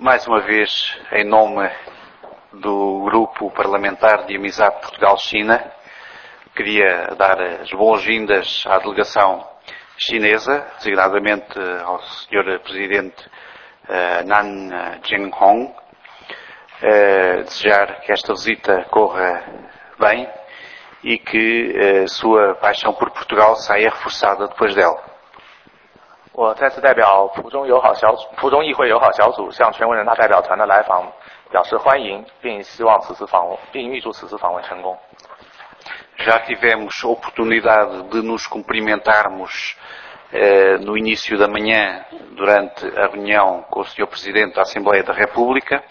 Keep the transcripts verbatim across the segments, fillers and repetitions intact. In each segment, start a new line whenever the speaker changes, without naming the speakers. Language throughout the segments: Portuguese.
Mais uma vez, em nome do Grupo Parlamentar de Amizade Portugal-China, queria dar as boas-vindas à delegação chinesa, designadamente ao senhor Presidente uh, Nan Zhenghong, uh, desejar que esta visita corra bem e que a uh, sua paixão por Portugal saia reforçada depois dela.
我再次代表浦中友好小组、浦中议会友好小组向全国人大代表团的来访表示欢迎，并希望此次访问，并预祝此次访问成功。
Já tivemos oportunidade de nos cumprimentarmos eh, no início da manhã durante a reunião com o senhor Presidente da Assembleia da República.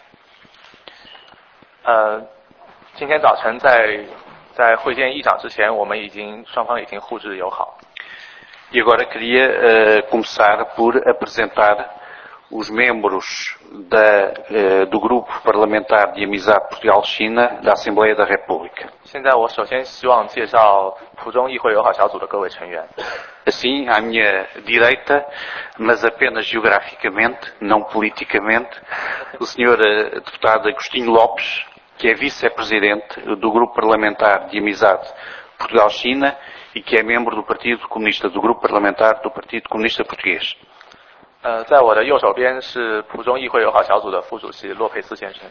呃，今天早晨在在会见议长之前，我们已经双方已经互致友好。
E agora queria uh, começar por apresentar os membros da, uh, do Grupo Parlamentar de Amizade Portugal-China da Assembleia da República.
现在我首先希望介绍浦中议会友好小组的各位成员。
Assim, à minha direita, mas apenas geograficamente, não politicamente, o senhor uh, deputado Agostinho Lopes, que é vice-presidente do Grupo Parlamentar de Amizade Portugal-China e que é membro do Partido Comunista, do Grupo Parlamentar do Partido Comunista Português.
呃，在我的右手边是浦中议会友好小组的副主席洛佩斯先生。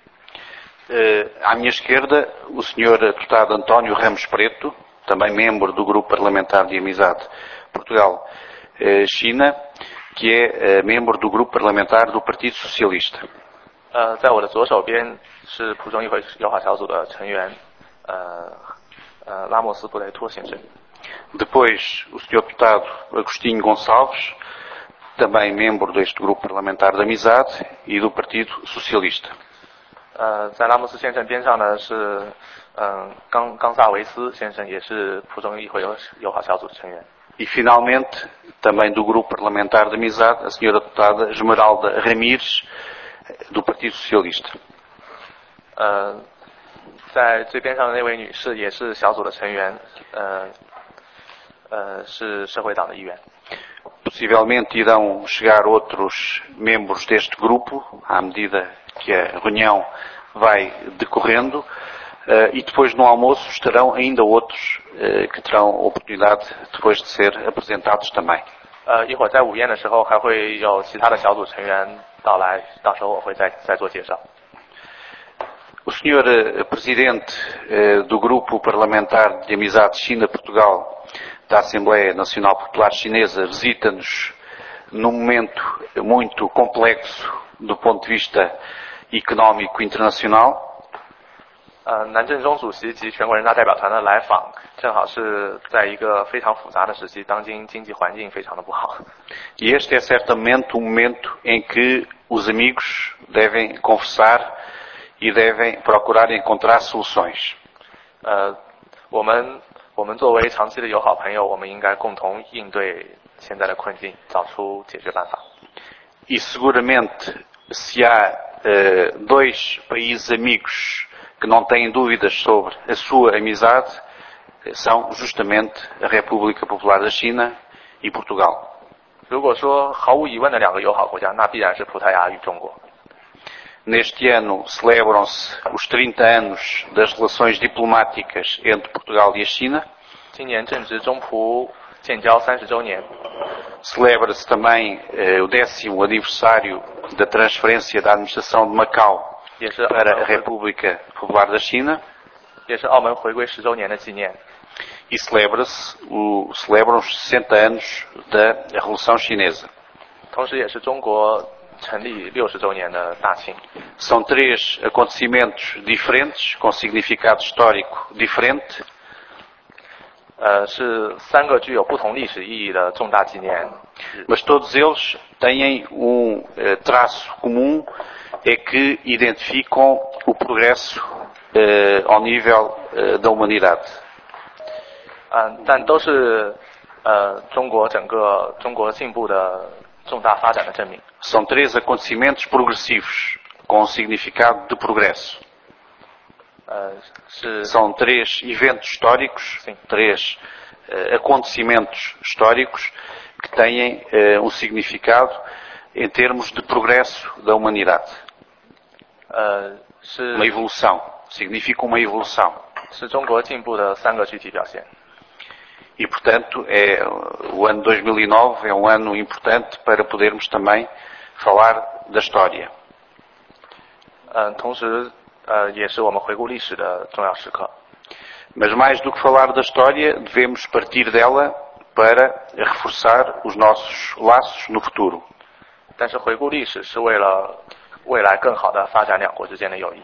Uh, à minha esquerda, o senhor deputado António Ramos Preto, também membro do Grupo Parlamentar de Amizade Portugal-China, que é uh, membro do Grupo Parlamentar do Partido Socialista.
呃，在我的左手边是浦中议会友好小组的成员，呃。 Uh, Lamos Buletor先生。
Depois, o senhor deputado Agostinho Gonçalves, também membro deste grupo parlamentar de amizade e do Partido Socialista.
呃，在拉莫斯先生边上呢是，嗯，冈冈萨维斯先生，也是浦中议会友友好小组的成员。
E finalmente, também do grupo parlamentar de amizade, a senhora deputada Esmeralda Ramires, do Partido Socialista.
呃。 在最边上的那位女士也是小组的成员，呃，呃，是社会党的议员。
Possivelmente irão chegar outros membros deste grupo à medida que a reunião vai decorrendo uh, e depois no almoço estarão ainda outros uh, que terão oportunidade depois de ser apresentados também.
呃，一会儿在午宴的时候还会有其他的小组成员到来，到时候我会再再做介绍。
O senhor Presidente do Grupo Parlamentar de Amizade China-Portugal da Assembleia Nacional Popular Chinesa visita-nos num momento muito complexo do ponto de vista económico internacional.
呃，南正中主席及全国人大代表团的来访，正好是在一个非常复杂的时期，当今经济环境非常的不好。
E este é certamente um momento em que os amigos devem conversar e devem procurar encontrar soluções.
呃，我们我们作为长期的友好朋友，我们应该共同应对现在的困境，找出解决办法。
E seguramente, se há uh, dois países amigos que não têm dúvidas sobre a sua amizade, são justamente a República Popular da China e Portugal.
如果说毫无疑问的两个友好国家，那必然是葡萄牙与中国。
Neste ano celebram-se os trinta anos das relações diplomáticas entre Portugal e a China.
今年正值中葡建交三十周年。
Celebra-se também eh, o décimo aniversário da transferência da administração de Macau para a República Popular da China.
也是澳门回归十周年的纪念。
E celebra-se o, celebram os sessenta anos da Revolução Chinesa.
同时也是中国 成立六十周年的大庆。
São três acontecimentos diferentes, com significado histórico diferente.
呃，是三个具有不同历史意义的重大纪念。
Mas todos eles têm um uh, traço comum, é que identificam o progresso uh, ao nível uh, da humanidade.
嗯，但都是呃中国整个中国进步的 重大发展的证明。
São três acontecimentos progressivos, com um significado de progresso.
Uh, se...
São três eventos históricos,
Sim.
três uh, acontecimentos históricos que têm uh, um significado em termos de progresso da humanidade.
呃，是
Uma evolução. Significa uma evolução.
是中国进步的三个具体表现。
E, portanto, é, o ano dois mil e nove é um ano importante para podermos também falar da história.
嗯，同时，呃，也是我们回顾历史的重要时刻。
Mas mais do que falar da história, devemos partir dela para reforçar os nossos laços no futuro.
但是回顾历史是为了未来更好的发展两国之间的友谊。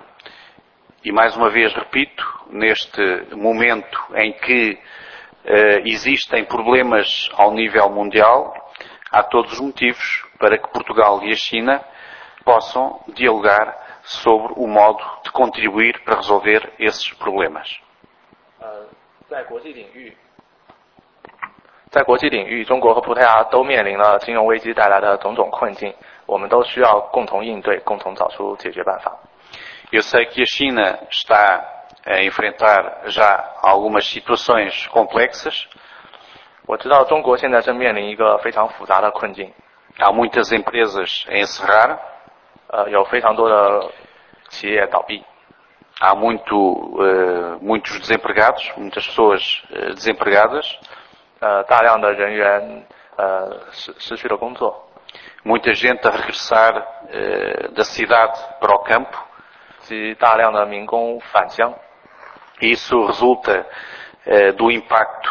E mais uma vez repito, neste momento em que uh, existem problemas ao nível mundial, há todos os motivos para que Portugal e a China possam dialogar sobre o modo de contribuir para resolver esses problemas.
呃，在国际领域，在国际领域，中国和葡萄牙都面临了金融危机带来的种种困境，我们都需要共同应对，共同找出解决办法。
Eu sei que a China está a enfrentar já algumas situações complexas.
我知道中国现在正面临一个非常复杂的困境。
Há muitas empresas a encerrar.
呃，有非常多的企业倒闭。
Há muito, uh, muitos desempregados, muitas pessoas uh, desempregadas.
呃，大量的人员呃失失去了工作。
Muita gente a regressar uh, da cidade para o campo.
及大量的民工返乡。
Isso resulta uh, do impacto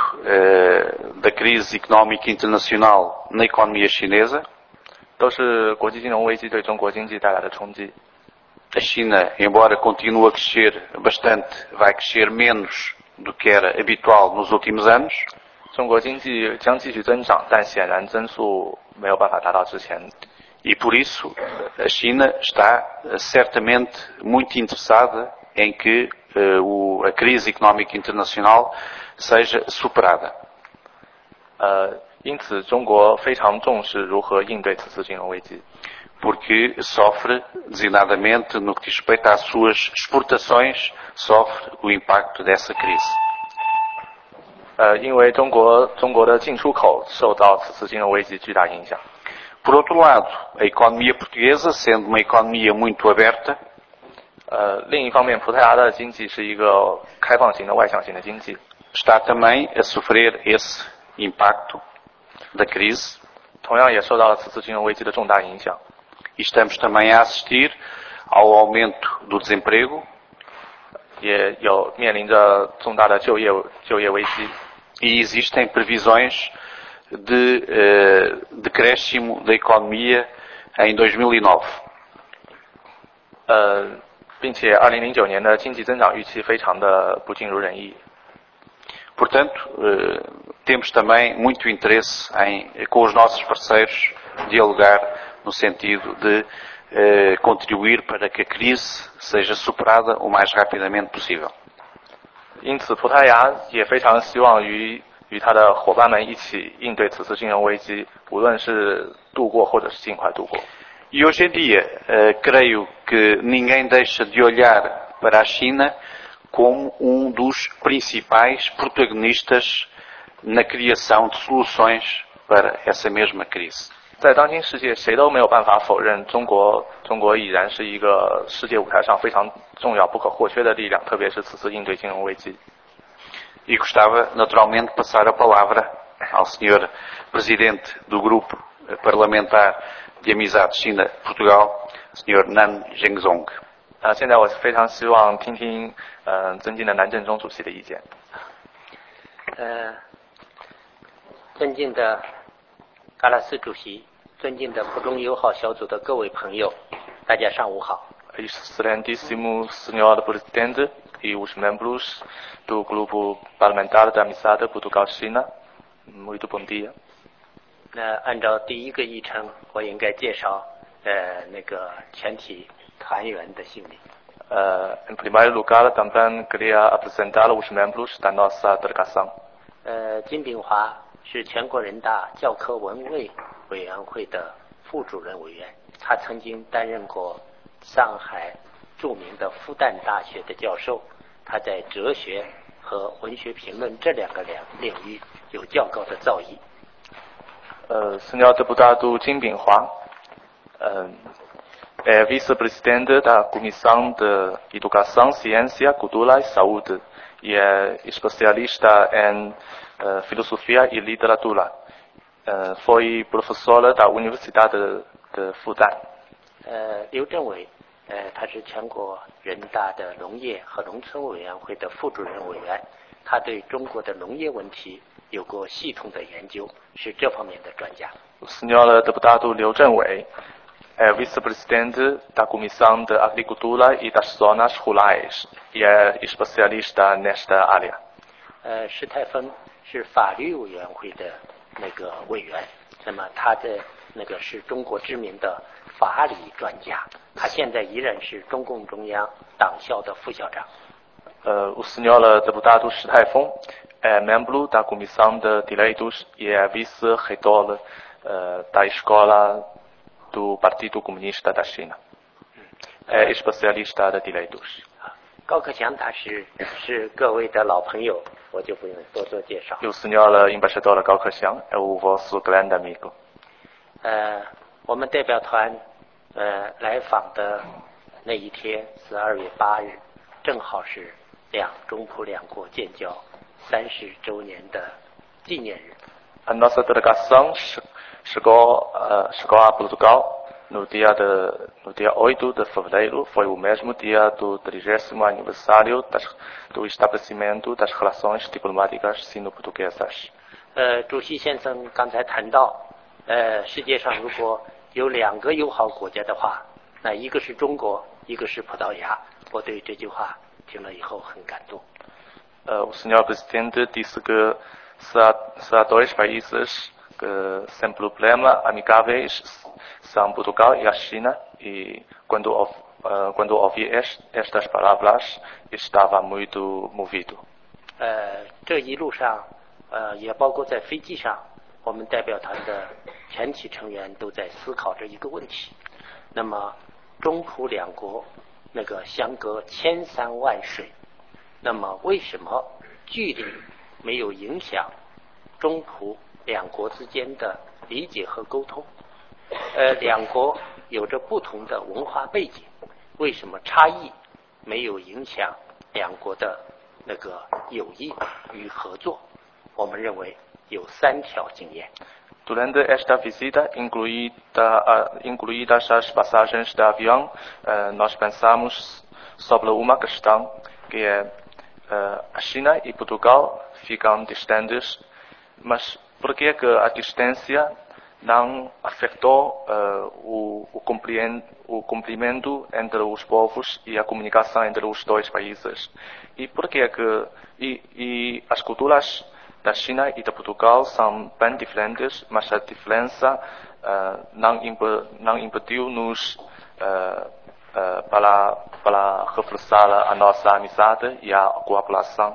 uh, da crise económica internacional na economia chinesa.
都是国际金融危机对中国经济带来的冲击。
A China, embora continue a crescer bastante, vai crescer menos do que era habitual nos últimos anos.
中国经济将继续增长，但显然增速没有办法达到之前。
E por isso a China está certamente muito interessada em que uh, o, a crise económica internacional seja superada.
呃，因此中国非常重视如何应对此次金融危机。
Porque sofre, designadamente, no que diz respeito às suas exportações, sofre o impacto dessa crise.
呃，因为中国中国的进出口受到此次金融危机巨大影响。
Por outro lado, a economia portuguesa, sendo uma economia muito aberta,
呃，另一方面，葡萄牙的经济是一个开放型的外向型的经济，
está também a sofrer esse impacto da crise.
同样也受到了此次金融危机的重大影响。
E estamos também a assistir ao aumento do desemprego.
也有面临着重大的就业就业危机。
E existem previsões de uh, decréscimo da economia em dois mil e nove.
呃，并且二零零九年的经济增长预期非常的不尽如人意。
Portanto, uh, temos também muito interesse em, com os nossos parceiros, dialogar no sentido de uh, contribuir para que a crise seja superada o mais rapidamente possível.
因此，葡萄牙也非常希望与与他的伙伴们一起应对此次金融危机，无论是度过或者是尽快度过。
E hoje em dia, uh, creio que ninguém deixa de olhar para a China como um dos principais protagonistas na criação de soluções para essa mesma crise.
在当今世界，谁都没有办法否认中国中国已然是一个世界舞台上非常重要、不可或缺的力量，特别是此次应对金融危机。
E gostava naturalmente de passar a palavra ao senhor Presidente do Grupo Parlamentar de Amizade China-Portugal, senhor Nan Zhengzong.
啊，现在我非常希望听听嗯、呃、尊敬的南正中主席的意见。
呃，尊敬的嘎拉斯主席，尊敬的普中友好小组的各位朋友，大家上午好。
Excelentíssimo senhor Presidente e os membros do Grupo Parlamentar da Amizade Portugal-China, muito bom dia.
那按照第一个议程，我应该介绍呃那个全体团员的姓名。
Uh, em primeiro lugar, também queria apresentar os membros da nossa delegação.
呃，金炳华是全国人大教科文卫委员会的副主任委员，他曾经担任过上海著名的复旦大学的教授，他在哲学和文学评论这两个两领域有较高的造诣。
Uh, senhor deputado Jim Binghua, Uh, é vice-presidente da Comissão de Educação, Ciência, Cultura e Saúde e é especialista em uh, filosofia e literatura. Uh, foi professora da Universidade de Fudan.
呃，刘政伟，呃，他是全国人大的农业和农村委员会的副主任委员，他对中国的农业问题有过系统的研究，是这方面的专家。
O senhor deputado Liu Zhenwei é vice-presidente da Comissão de Agricultura e das Zonas Rurais e é especialista nesta área.
呃，施泰峰是法律委员会的那个委员，那么他的那个是中国知名的法理专家，他现在依然是中共中央党校的副校长。
Uh, o senhor deputado Shi Taifeng é membro da Comissão de Direitos e é vice-reitor uh, da Escola do Partido Comunista da China. É especialista de direitos.
高克强大师是各位的老朋友，我就不用多做介绍。
E o senhor embaixador Gao Kexiang é o vosso grande amigo.
呃，我们代表团呃来访的那一天是二月八日，正好是两中葡两国建交三十周年的纪念日。
A nossa delegação chegou, uh, chegou a Portugal no dia, de, no dia oito de fevereiro, foi o mesmo dia do trigésimo aniversário das, do estabelecimento das relações diplomáticas sino-portuguesas.
呃，主席先生刚才谈到，呃，世界上如果有两个友好国家的话，那一个是中国，一个是葡萄牙。我对这句话听了以后很感动。
Uh, o senhor presidente disse que se há, se há dois países que sem problema amicáveis são Portugal e a China e quando, uh, quando ouvi est, estas palavras estava muito movido.
呃，这一路上，呃，也包括在飞机上，我们代表团的全体成员都在思考着一个问题。那么，中葡两国那个相隔千山万水，那么为什么距离没有影响中葡两国之间的理解和沟通？呃，两国有着不同的文化背景，为什么差异没有影响两国的那个友谊与合作？我们认为有三条经验。
Durante esta visita, incluída, uh, incluídas as passagens de avião, uh, nós pensamos sobre uma questão que é uh, a China e Portugal ficam distantes, mas por que que a distância não afetou uh, o, o, o cumprimento entre os povos e a comunicação entre os dois países? E por que que e, e as culturas da China e de Portugal são bem diferentes, mas a diferença uh, não, imp não impediu-nos uh, uh, para, para reforçar a nossa amizade e a cooperação.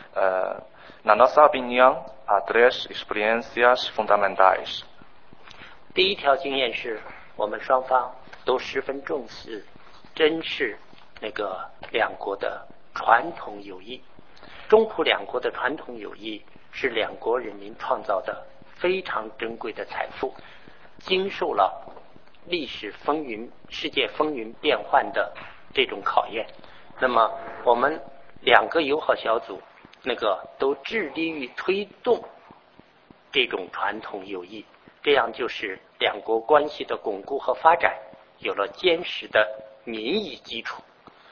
Uh, na nossa opinião, há três experiências fundamentais.
第一条经验是我们双方都十分重视、珍视那个两国的传统友谊。中葡两国的传统友谊是两国人民创造的非常珍贵的财富，经受了历史风云、世界风云变幻的这种考验。那么，我们两个友好小组那个都致力于推动这种传统友谊，这样就是两国关系的巩固和发展有了坚实的民意基础。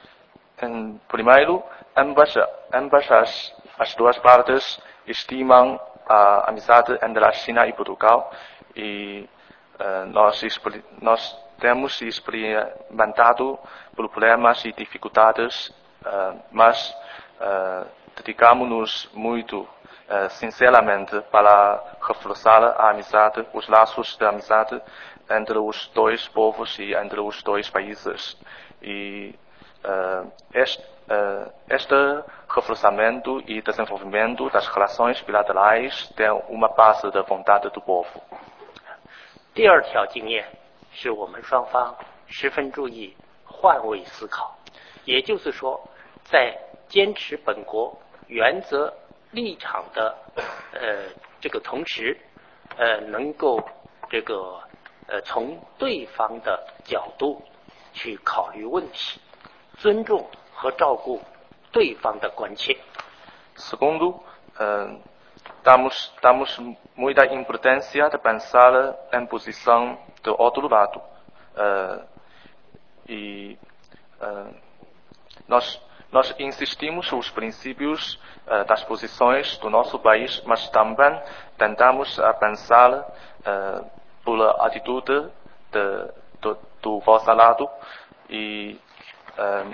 Em primeiro, ambas, ambas as, as duas partes estimam a amizade entre a China e Portugal e uh, nós, nós temos experimentado problemas e dificuldades, uh, mas uh, dedicamos-nos muito uh, sinceramente para reforçar a amizade, os laços de amizade entre os dois povos e entre os dois países. E uh, este, uh, este reforçamento e desenvolvimento das relações bilaterais tem uma base da vontade do povo.
第二条经验是我们双方十分注意换位思考，也就是说，在坚持本国原则立场的呃这个同时，呃能够这个呃从对方的角度去考虑问题，尊重和照顾对方的关切。
Segundo, uh, damos, damos muita importância de pensar em posição do outro lado. Uh, e uh, nós, nós insistimos nos princípios uh, das posições do nosso país, mas também tentamos a pensar uh, pela atitude de, do, do vosso lado e uh,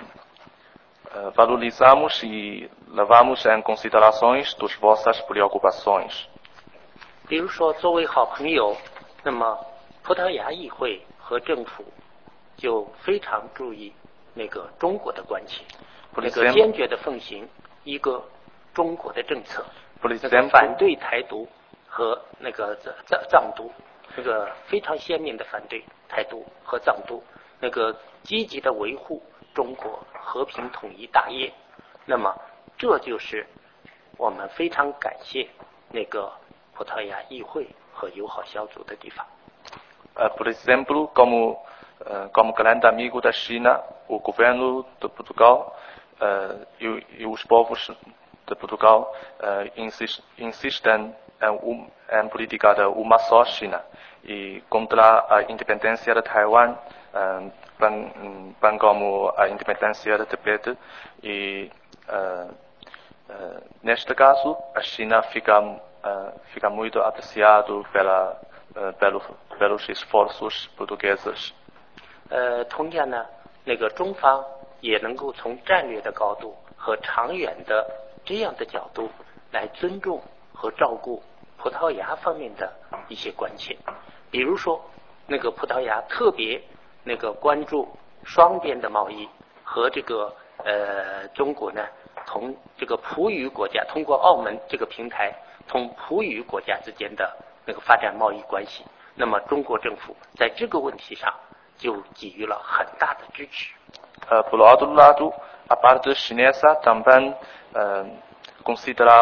uh, valorizamos e levamos em considerações das vossas preocupações.
比如说，作为好朋友，那么葡萄牙议会和政府就非常注意那个中国的关切，那个坚决的奉行一个中国的政策，那个反对台独和那个藏藏独，那个非常鲜明的反对台独和藏独，那个积极的维护中国和平统一大业。那么这就是我们非常感谢那个葡萄牙议会和友好小组的地方。
Uh, por exemplo, como, uh, como grande amigo da China, o governo de Portugal uh, e, e os povos de Portugal uh, insist, insistem em, um, em política de uma só China e contra a independência de Taiwan, uh, bem, bem como a independência de Tibete e uh, uh, neste caso a China fica, uh, fica muito apreciado pela呃，pelos pelos esforços portugueses。
呃，同样呢，那个中方也能够从战略的高度和长远的这样的角度来尊重和照顾葡萄牙方面的一些关切。比如说，那个葡萄牙特别那个关注双边的贸易和这个呃中国呢，同这个葡语国家通过澳门这个平台，同葡语国家之间的那个发展贸易关系，那么中国政府在这个问题上就给予了很大的支持。
Uh, por outro lado, a parte chinesa também uh, considera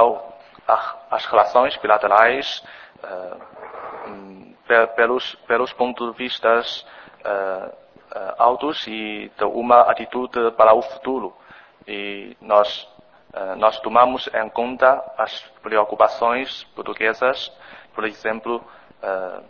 as relações bilaterais uh, um, pelos, pelos pontos de vista uh, uh, altos e de uma atitude para o futuro. E nós, uh, nós tomamos em conta as preocupações portuguesas. Por exemplo, uh,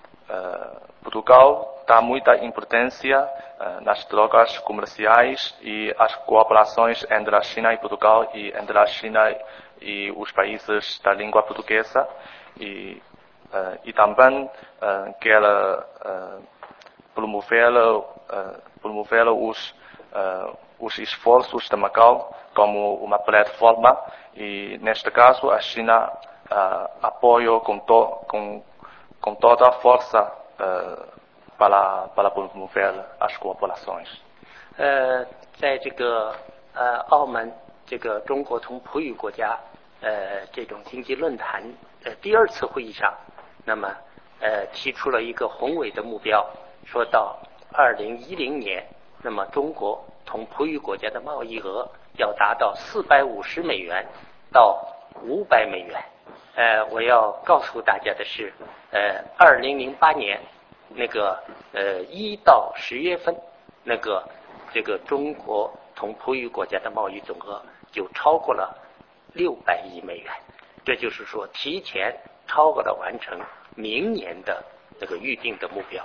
uh, Portugal dá muita importância uh, nas trocas comerciais e as cooperações entre a China e Portugal e entre a China e os países da língua portuguesa e, uh, e também uh, quer uh, promover, uh, promover os, uh, os esforços de Macau como uma plataforma e, neste caso, a China Uh, apoio com, to, com, com toda a força uh, para, para promover as cooperações.
呃，在这个呃澳门这个中国同葡语国家呃这种经济论坛呃第二次会议上，那么呃提出了一个宏伟的目标，说到二零一零年，那么中国同葡语国家的贸易额要达到四百五十美元到五百美元。呃，我要告诉大家的是，呃，二零零八年那个呃一到十月份，那个这个中国同葡语国家的贸易总额就超过了六百亿美元，这就是说提前超过了完成明年的那个预定的目标。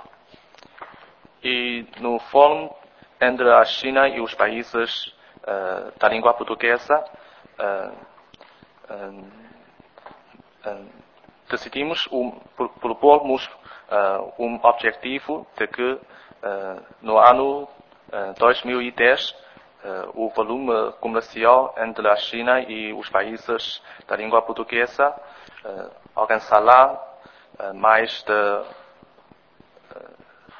E no fórum entre a China e os países uh, da língua portuguesa, uh, um, decidimos um, propormos uh, um objetivo de que uh, no ano uh, dois mil e dez uh, o volume comercial entre a China e os países da língua portuguesa uh, alcançará uh, mais de uh,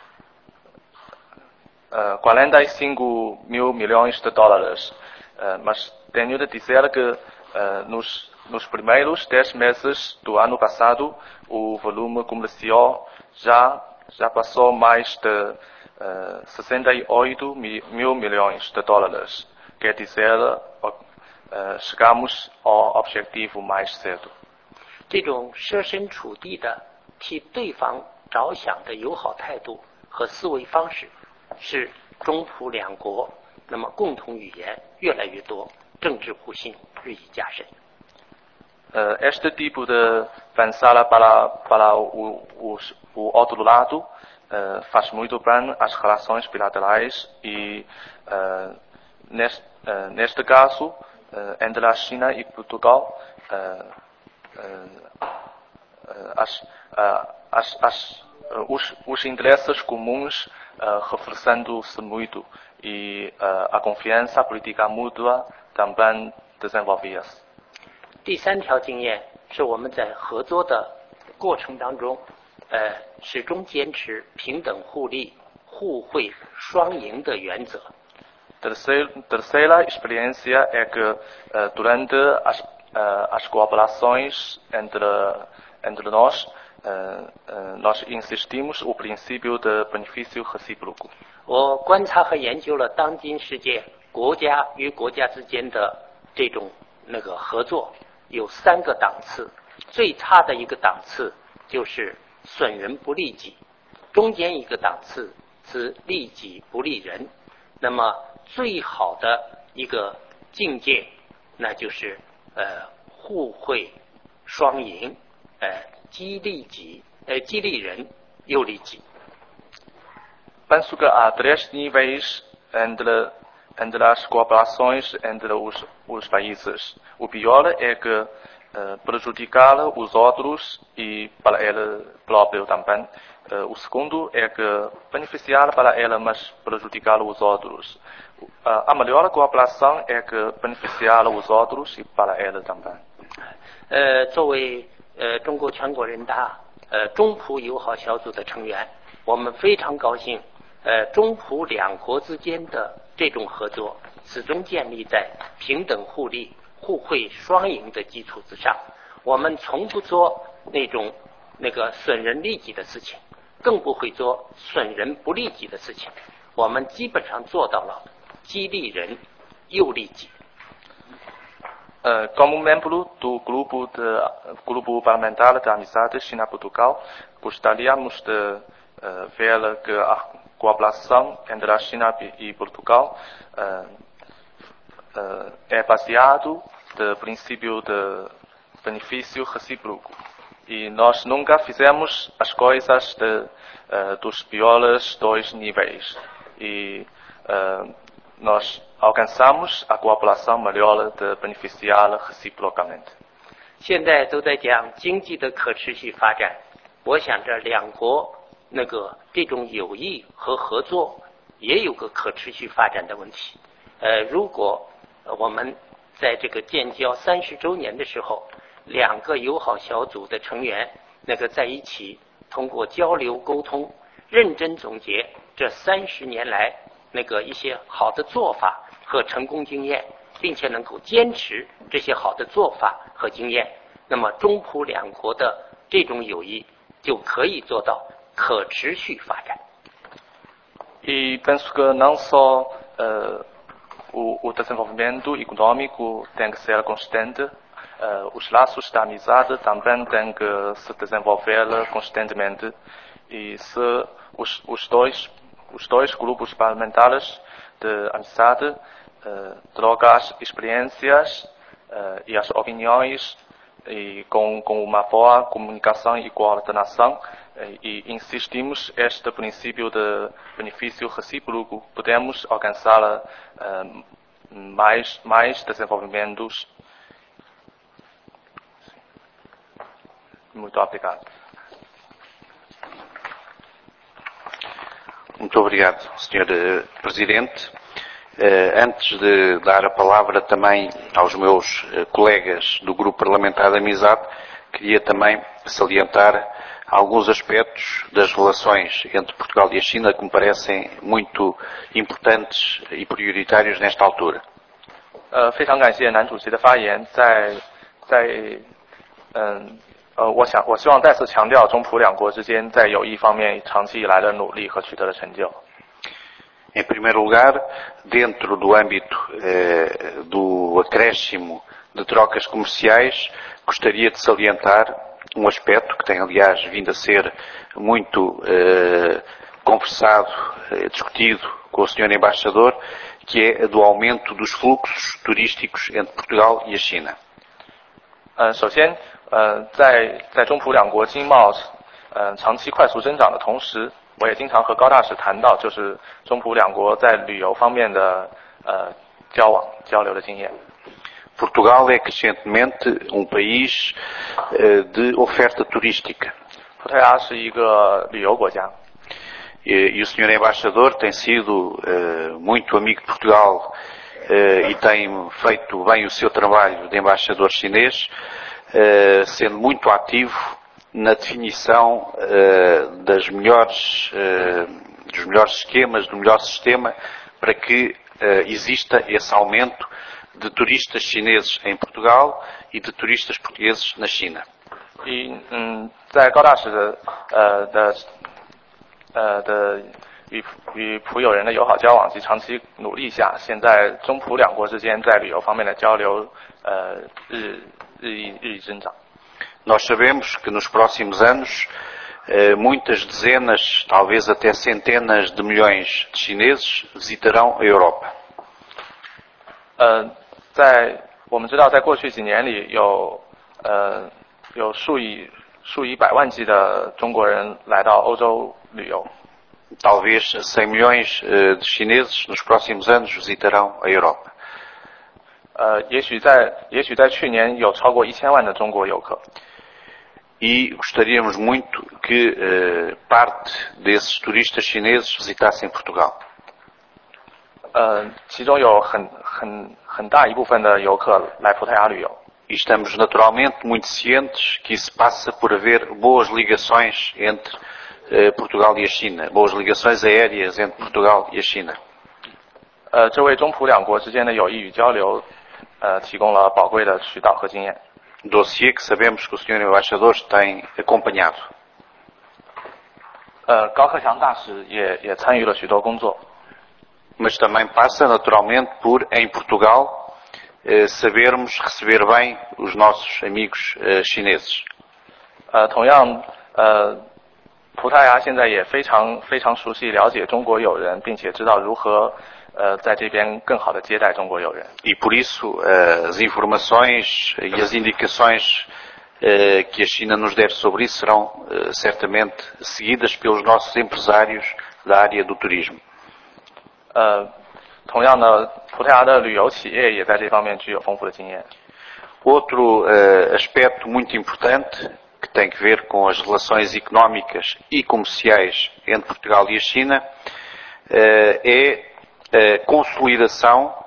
uh, quarenta e cinco mil milhões de dólares. Uh, mas tenho de dizer que uh, nos Nos primeiros dez meses do ano passado, o volume comercial já, já passou mais de uh, sessenta e oito mil milhões de dólares. Quer dizer, uh, chegamos ao objetivo mais cedo.
这种设身处地的替对方着想的友好态度和思维方式，使中葡两国那么共同语言越来越多，政治互信日益加深。
Uh, este tipo de pensar para, para o, o, o outro lado uh, faz muito bem às relações bilaterais e, uh, neste, uh, neste caso, uh, entre a China e Portugal, uh, uh, as, uh, as, as, uh, os, os interesses comuns uh, reforçando-se muito e uh, a confiança política mútua também desenvolvia-se.
第三条经验是我们在合作的过程当中，呃，始终坚持平等互利、互惠双赢的原则。
Terceira, terceira experiência é que uh, durante as, uh, as cooperações entre, entre nós, uh, uh, nós insistimos o princípio de benefício recíproco.
我观察和研究了当今世界国家与国家之间的这种那个合作。有三个档次，最差的一个档次就是损人不利己，中间一个档次是利己不利人，那么最好的一个境界，那就是呃互惠双赢，呃激励己，呃激励人又利己。
Penso que há três níveis entre entre as cooperações entre os, os países. O pior é que uh, prejudicar os outros e para ele próprio também. Uh, o segundo é que beneficiar para ele, mas prejudicar os outros. Uh, a melhor cooperação é que beneficiar os outros e para ele também.
呃，作为呃中国全国人大呃中葡友好小组的成员，我们非常高兴，呃中葡两国之间的这种合作始终建立在平等互利、互惠双赢的基础之上。我们从不做那种那个损人利己的事情，更不会做损人不利己的事情。我们基本上做到了激励人又利己。
Uh, como membro do grupo, de, grupo parlamentar de amizade China-Portugal, gostaríamos de uh, ver que a cooperação entre a China e Portugal uh, uh, é baseado no princípio de benefício recíproco. E nós nunca fizemos as coisas de, uh, dos piores dois níveis. E uh, nós alcançamos a cooperação melhor de beneficiar reciprocamente.
现在都在讲经济的可持续发展，我想这两国那个这种友谊和合作也有个可持续发展的问题。呃，如果我们在这个建交三十周年的时候，两个友好小组的成员那个在一起通过交流沟通，认真总结这三十年来那个一些好的做法和成功经验，并且能够坚持这些好的做法和经验，那么中葡两国的这种友谊就可以做到可持续发展。
E penso que não só uh, o, o desenvolvimento econômico tem que ser constante, uh, os laços da amizade também têm que se desenvolver constantemente. E se os, os dois os dois grupos parlamentares de amizade uh, trocam as experiências uh, e as opiniões e com, com uma boa comunicação e coordenação uh, e insistimos este princípio de benefício recíproco, podemos alcançar uh, mais, mais desenvolvimentos. Muito obrigado.
Muito obrigado, senhor Presidente. Antes de dar a palavra também aos meus colegas do Grupo Parlamentar de Amizade, queria também salientar alguns aspectos das relações entre Portugal e a China que me parecem muito importantes e prioritários nesta altura.
呃，非常感谢男主席的发言，在在嗯。呃，我想，我希望再次强调中葡两国之间在友谊方面长期以来的努力和取得的成就。
Em primeiro lugar, dentro do âmbito eh, do acréscimo de trocas comerciais, gostaria de salientar um aspecto que tem, aliás, vindo a ser muito eh, conversado, eh, discutido com o senhor Embaixador, que é do aumento dos fluxos turísticos entre Portugal e a China.
呃，首先，呃，在在中葡两国经贸呃长期快速增长的同时，我也经常和高大使谈到，就是中葡两国在旅游方面的呃交往交流的经验。
Portugal é crescentemente um país eh, de oferta turística.
葡萄牙是一个旅游国家。
E, e o senhor Embaixador tem sido eh, muito amigo de Portugal eh, e tem feito bem o seu trabalho de embaixador chinês, eh, sendo muito ativo na definição eh, das melhores, eh, dos melhores esquemas, do melhor sistema para que eh, exista esse aumento de turistas chineses em Portugal e de turistas portugueses na China.
一嗯，在高大使的呃的呃的与与葡友人的友好交往及长期努力下，现在中葡两国之间在旅游方面的交流呃日日益日益增长。
Nós sabemos que nos próximos anos eh, muitas dezenas, talvez até centenas de milhões de chineses visitarão a Europa.
呃，在我们知道，在过去几年里有呃有数以数以百万计的中国人来到欧洲旅游。
Talvez cem milhões eh, de chineses nos próximos anos visitarão a Europa.
呃，也许在也许在去年有超过一千万的中国游客。
E gostaríamos muito que eh, parte desses turistas chineses visitassem Portugal.
呃，其中有很很很大一部分的游客来葡萄牙旅游。
E estamos naturalmente muito cientes que isso passa por haver boas ligações entre eh, Portugal e a China, boas ligações aéreas entre Portugal e a China.
呃，这为中葡两国之间的友谊与交流，呃，提供了宝贵的渠道和经验。
Dossiê que sabemos que o senhor Embaixador tem acompanhado.
呃，高克强大使也也参与了许多工作。
Mas também passa naturalmente por, em Portugal, eh, sabermos receber bem os nossos amigos eh, chineses.
呃，同样，呃，葡萄牙现在也非常非常熟悉了解中国友人，并且知道如何呃在这边更好的接待中国友人。
E por isso eh, as informações e as indicações eh, que a China nos der sobre isso serão eh, certamente seguidas pelos nossos empresários da área do turismo.
呃，同样呢，葡萄牙的旅游企业也在这方面具有丰富的经验。
Outro eh, aspecto muito importante que tem que ver com as relações económicas e comerciais entre Portugal e a China eh, é a consolidação,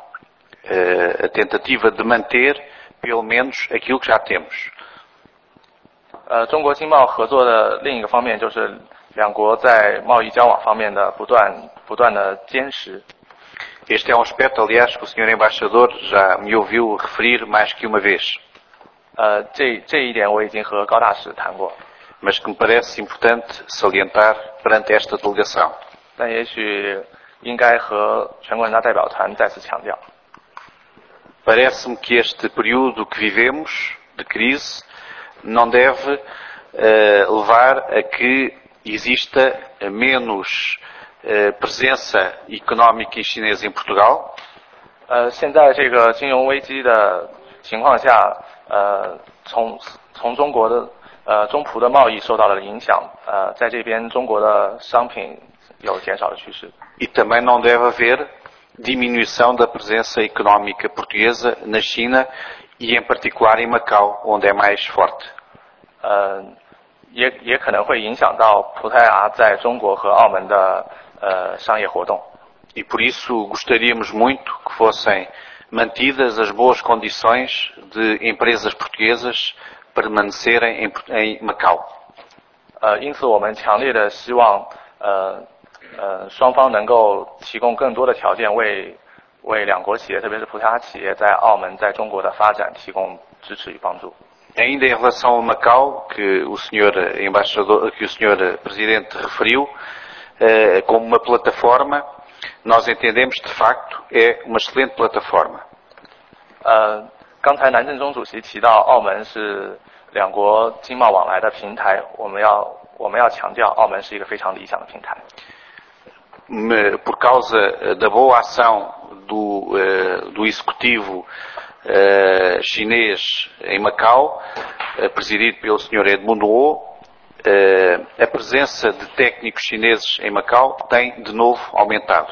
eh, a tentativa de manter pelo menos aquilo que já temos.
呃，中国经贸合作的另一个方面就是两国在贸易交往方面的不断不断的坚持。
Este é um aspecto, aliás, que o senhor Embaixador já me ouviu referir mais que uma vez.
呃，这这一点我已经和高大使谈过。
Mas que me parece importante salientar perante esta delegação.
但也许应该和全国人大代表团再次强调。
Parece-me que este período que vivemos, de crise, não deve uh, levar a que exista menos uh, presença económica chinesa em Portugal.
呃，现在这个金融危机的情况下，呃，从从中国的呃中葡的贸易受到了影响，呃，在这边中国的商品有减少的趋势。
E também não deve haver diminuição da presença económica portuguesa na China e em particular em Macau, onde é mais forte.
呃，也也可能会影响到葡萄牙在中国和澳门的呃商业活动。
E por isso gostaríamos muito que fossem mantidas as boas condições de empresas portuguesas permanecerem em, em Macau.
呃，因此我们强烈的希望呃呃双方能够提供更多的条件为为两国企业，特别是葡萄牙企业在澳门在中国的发展提供支持与帮助。
Ainda em relação a Macau, que o senhor embaixador, que o senhor presidente referiu, eh, como uma plataforma, nós entendemos de facto é uma excelente plataforma.
呃，刚才南正中主席提到澳门是两国经贸往来的平台，我们要我们要强调，澳门是一个非常理想的平台。
Por causa da boa ação do, do executivo chinês em Macau, presidido pelo senhor Edmundo Oh, a presença de técnicos chineses em Macau tem de novo aumentado.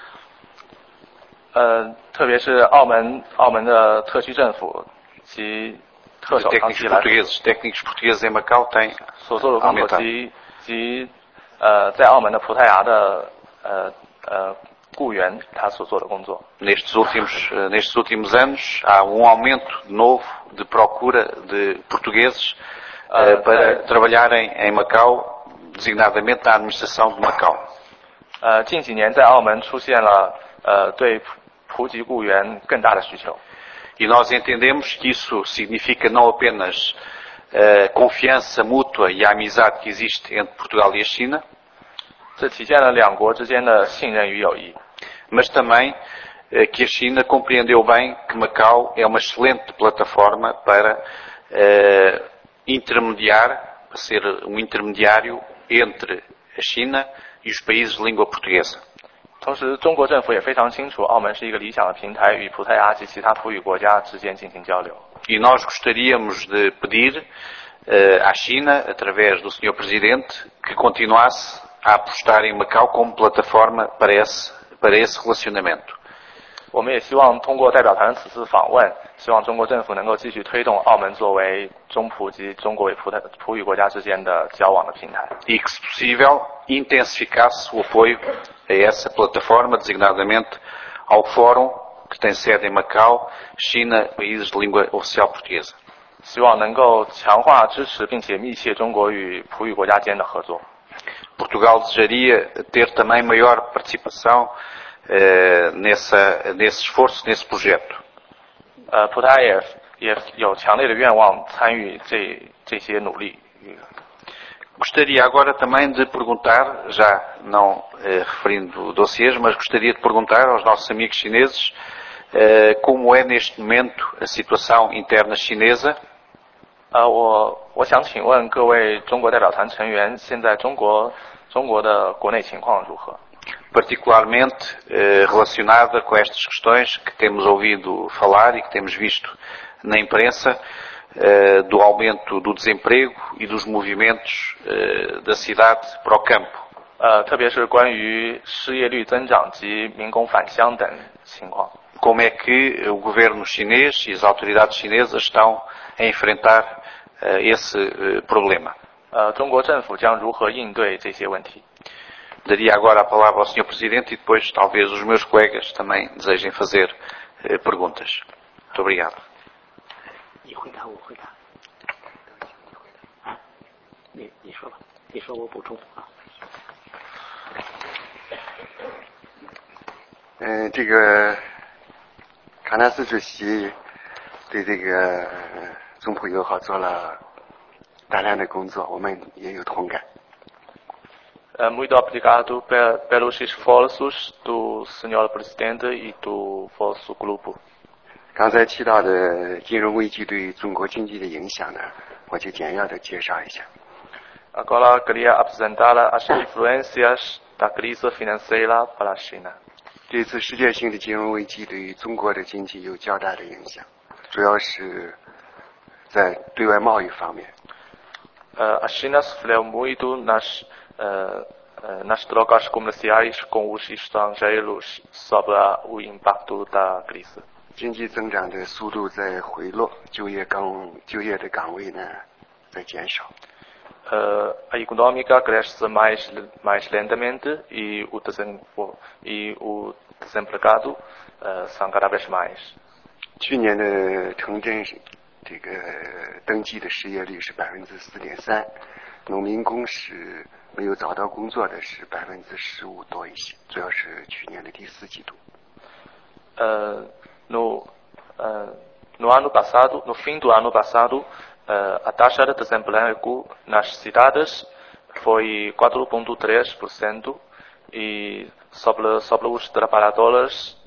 呃，特别是澳门澳门的特区政府及特首长期以来
técnicos portugueses portugueses em Macau têm
所做的工作及及呃在澳门的葡萄牙的呃呃雇员他所做的工作。
Nestes últimos nestes últimos anos há um aumento de novo de procura de portugueses uh, para trabalharem em Macau, designadamente na administração de Macau.
呃，近几年在澳门出现了呃对葡籍雇员更大的需求。
E nós entendemos que isso significa não apenas a confiança mútua e a amizade que existe entre Portugal e a China,
这体现了两国之间的信任与友谊。
mas também que a China compreendeu bem que Macau é uma excelente plataforma para uh, intermediar, para ser um intermediário entre a China e os países de língua portuguesa.
同时，中国政府也非常清楚，澳门是一个理想的平台，与葡萄牙及其他葡语国家之间进行交流。
E nós gostaríamos de pedir uh, à China, através do senhor Presidente, que continuasse a apostar em Macau como plataforma para esse, para esse relacionamento.
我们也希望通过代表团此次访问，希望中国政府能够继续推动澳门作为中葡及中国与葡萄葡语国家之间的交往的平台。
E que, se possível, intensificasse o apoio a essa plataforma, designadamente ao Fórum, que tem sede em Macau, China, países de língua oficial portuguesa.
希望能够强化支持并且密切中国与葡语国家间的合作。
Portugal desejaria ter também maior participação uh, nessa, nesse esforço, nesse projeto.
呃，葡萄牙也也有强烈的愿望参与这这些努力。
Gostaria agora também de perguntar, já não eh, referindo dossiês, mas gostaria de perguntar aos nossos amigos chineses eh, como é neste momento a situação interna chinesa.
呃，我我想请问各位中国代表团成员，现在中国中国的国内情况如何？
Particularmente eh, relacionada com estas questões que temos ouvido falar e que temos visto na imprensa, Uh, do aumento do desemprego e dos movimentos uh, da cidade para o campo.
呃，特别是关于失业率增长及民工返乡等情况。
Como é que o governo chinês e as autoridades chinesas estão a enfrentar uh, esse uh, problema?
呃，中国政府将如何应对这些问题？
Daria agora a palavra ao senhor Presidente e depois talvez os meus colegas também desejem fazer uh, perguntas. Muito obrigado.
你回答，我回答。啊，你你说吧，你说我补充啊。
嗯、呃，这个卡纳斯主席对这个中葡友好做了大量的工作，我们也有同感。
Uh, muito obrigado pelos esforços do senhor presidente e do vosso grupo.
刚才提到的金融危机对中国经济的影响呢，我就简要的介绍一下。
Agora queria apresentar as influências da crise financeira para a China.
这次世界性的金融危机对于中国的经济有较大的影响，主要是在对外贸易方面。
Uh, a China sofreu muito nas uh, uh, nas trocas comerciais com os estrangeiros sobre o impacto da crise.
经济增长的速度在回落，就业岗就业的岗位呢在减少。
Uh, a econômica cresce mais mais lentamente e o desemprego e o desempregado uh, são cada vez mais.
去年的城镇这个登记的失业率是百分之四点三，农民工是没有找到工作的是百分之十五多一些，主要是去年的第四季度。
Uh, no uh, no ano passado, no fim do ano passado, uh, a taxa de desemprego nas cidades foi quatro vírgula três por cento e sobre sobre os trabalhadores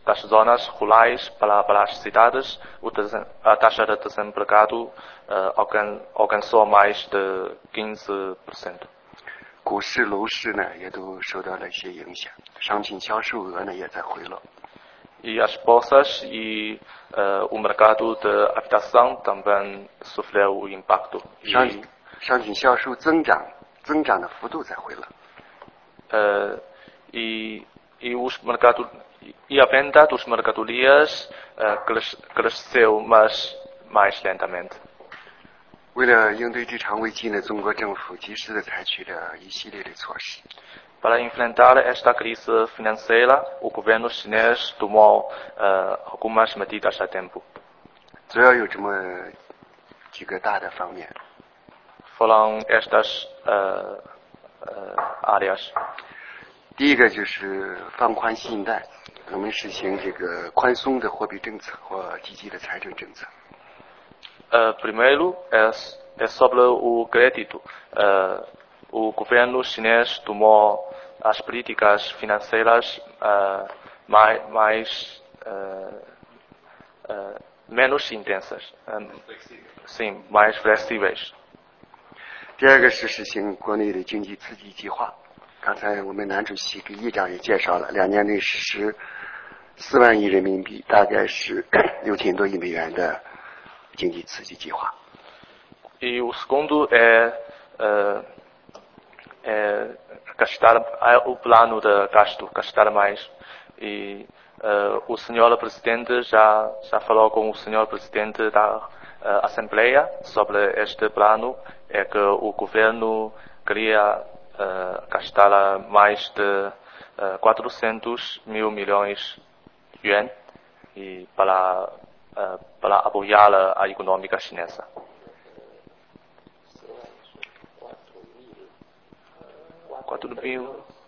das zonas rurais para, para as cidades, o desen, a taxa de desemprego uh, alcan, alcançou mais de quinze por cento.
股市、楼市呢也都受到了一些影响，商品销售额呢也在回落。
E as bolsas e uh, o mercado de habitação também sofreu o impacto.
商商品销售增长增长的幅度在回落。
Uh, e e os mercados e a venda dos mercadorias uh, cresceu mas mais lentamente.
为了应对这场危机呢，中国政府及时的采取了一系列的措施。
Para enfrentar esta crise financeira, o governo chinês tomou uh, algumas medidas a tempo.
主要有这么几个大的方面。
Foram estas uh, uh, áreas.
第一个就是放宽信贷，我们实行这个宽松的货币政策或积极的财政政策。
Uh, primeiro é, é sobre o crédito. Uh, o governo chinês tomou as políticas financeiras uh, mais, mais uh, uh, menos intensas, um, sim, mais flexíveis.
第二个是实行国内的经济刺激计划。刚才我们男主席给议长也介绍了，两年内实施四万亿人民币，大概是六千多亿美元的经济刺激计划。
E o segundo é, uh, é gastar o plano de gasto, gastar mais. E uh, o senhor presidente já já falou com o senhor presidente da uh, Assembleia sobre este plano, é que o governo queria uh, gastar mais de uh, quatrocentos mil milhões de yuan e para uh, para apoiar a econômica chinesa. 4 mil.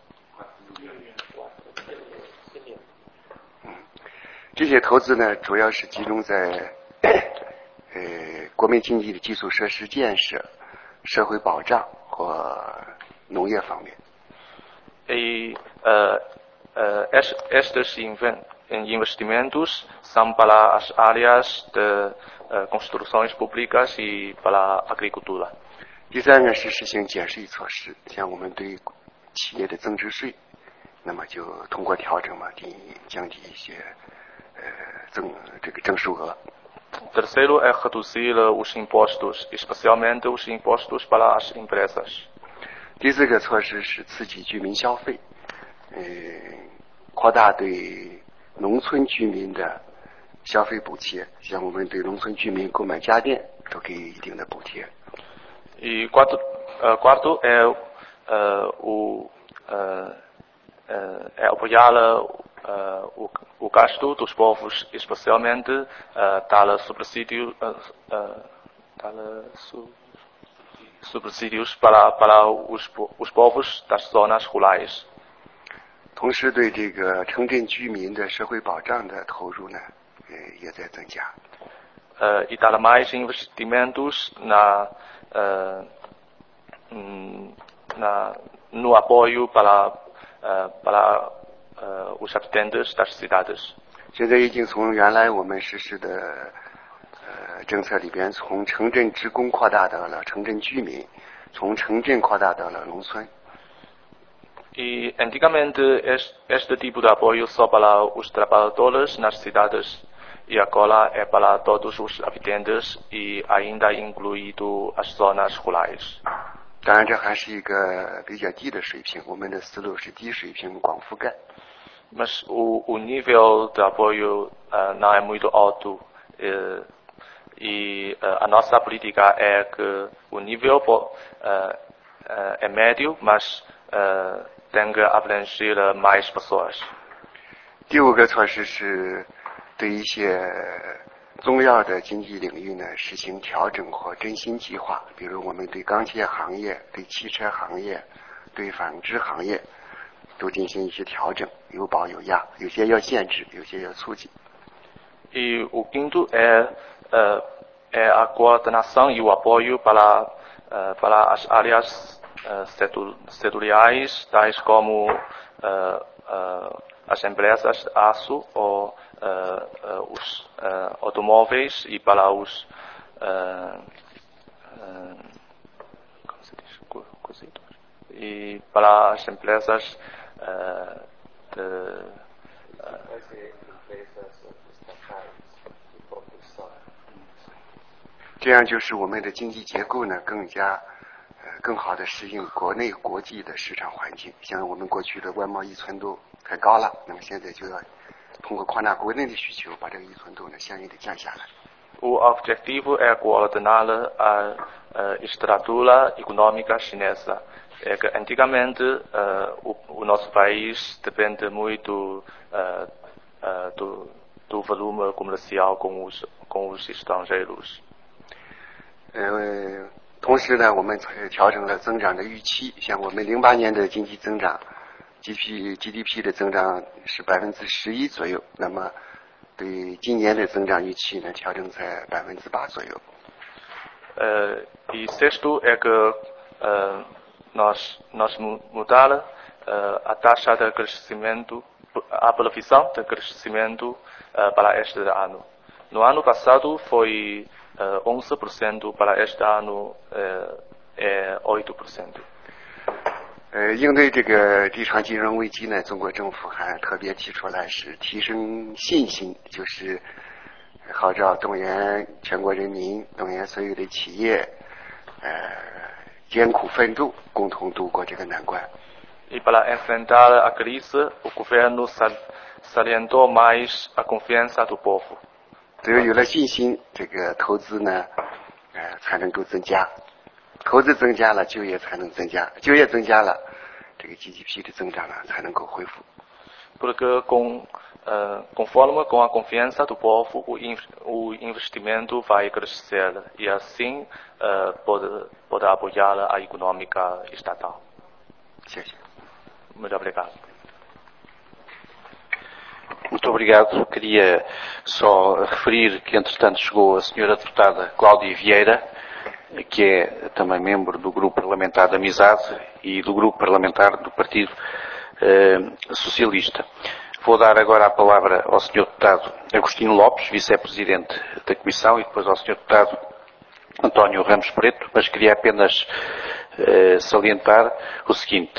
这些投资呢，主要是集中在呃国民经济的基础设施建设、社会保障和农业方面。
E uh, uh, estes investimentos são para as áreas de uh, construções públicas e para a agricultura.
第三个是实行减税措施，像我们对企业的增值税，那么就通过调整嘛，低降低一些呃增这个征收额。
Terceiro é reduzir os impostos, especialmente os impostos para as empresas.
第四个措施是刺激居民消费，呃，扩大对农村居民的消费补贴，像我们对农村居民购买家电都给予一定的补贴。
E quarto, uh, quarto é uh, o uh, uh, é apoiar uh, o, o gasto dos povos, especialmente uh, dar subsídio, uh, uh, dar su, subsídios para para os os povos das zonas rurais.
同时，对这个城镇居民的社会保障的投入呢，呃，也在增加。
Uh, e dar mais investimentos na Uh, na, no apoio para, uh, para uh, os habitantes das cidades.
现在已经从原来我们实施的呃政策里边，从城镇职工扩大到了城镇居民，从城镇扩大到了农村。
E antigamente este, este tipo de apoio só para os trabalhadores nas cidades. E agora é para todos os habitantes e ainda incluído as zonas rurais.
当然，这还是一个比较低的水平，我们的思路是低水平广覆盖。
Mas o, o nível de apoio uh, não é muito alto uh, e uh, a nossa política é que o nível uh, uh, é médio, mas uh, tem que abranger mais pessoas.
第五个措施是对一些重要的经济领域呢实行调整或振兴计划，比如我们对钢铁行业、对汽车行业、对纺织行业都进行一些调整，有保有压，有些要限制，有些要促进。
E o quinto é, uh, é a coordenação e o apoio para, uh, para as áreas uh, setoriais, tais como uh, uh, as empresas aço ou uh, uh, os uh, automóveis e para os uh, uh, como se diz? Cozidos. E para as empresas uh, de uh,
这样就是我们的经济结构呢更加呃更好的适应国内国际的市场环境。像我们过去的外贸依存度太高了，那么现在就要通过扩大国内的需求，把这个依存度呢相应的降下来。
O objetivo é coordenar a, a estrutura econômica chinesa. É que antigamente uh, o, o nosso país depende muito uh, uh, do, do volume comercial com os, com os estrangeiros.
呃，同时呢，我们调整了增长的预期。像我们零八年的经济增长 ，G D P G D P 的增长是百分之十一左右，那么对今年的增长预期呢，调整在百分之八左右。
呃 e sexto é que uh, nós nós mudaram uh, a taxa de crescimento, a previsão de crescimento uh, para este ano. No ano passado foi uh, onze por cento, para este ano uh, é oito por cento.
呃，应对这个这场金融危机呢，中国政府还特别提出来是提升信心，就是号召动员全国人民，动员所有的企业，呃，艰苦奋斗，共同度过这个难关。
E para enfrentar a crise, o governo salientou mais a confiança do povo.
只有有了信心，这个投资呢，呃，才能够增加。投资增加了，就业才能增加，就业增加了，这个 G D P 的增长呢才能够恢复。
Porque com uh, conforme com a confiança do povo, o, in, o investimento vai crescer e assim uh, pode pode apoiar a econômica estatal.
谢谢。
Muito obrigado.
Muito obrigado. Queria só referir que, entretanto, chegou a senhora deputada Cláudia Vieira, que é também membro do Grupo Parlamentar de Amizade e do Grupo Parlamentar do Partido eh, Socialista. Vou dar agora a palavra ao senhor Deputado Agostinho Lopes, Vice-Presidente da Comissão, e depois ao senhor Deputado António Ramos Preto, mas queria apenas eh, salientar o seguinte.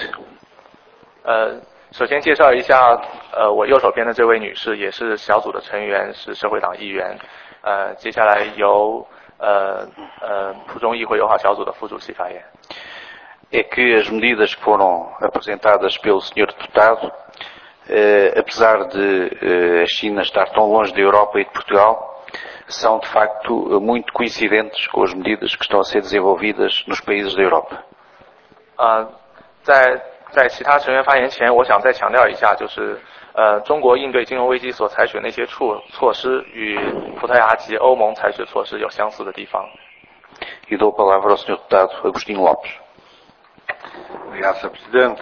Uh, 首先介绍一下，呃，我右手边的这位女士也是小组的成员，是社会党议员。呃，接下来由呃呃浦中议会友好小组的副主席发言。
É que as medidas que foram apresentadas pelo senhor Deputado, eh, apesar de eh, a China estar tão longe da Europa e de Portugal, são de facto muito coincidentes com as medidas que estão a ser desenvolvidas nos países da Europa.
啊，在在其他成员发言前，我想再强调一下，就是呃，中国应对金融危机所采取的那些措措施，与葡萄牙及欧盟采取的措施有相似的地方。
E dou a palavra ao senhor Deputado Agostinho Lopes.
Obrigado, senhor Presidente.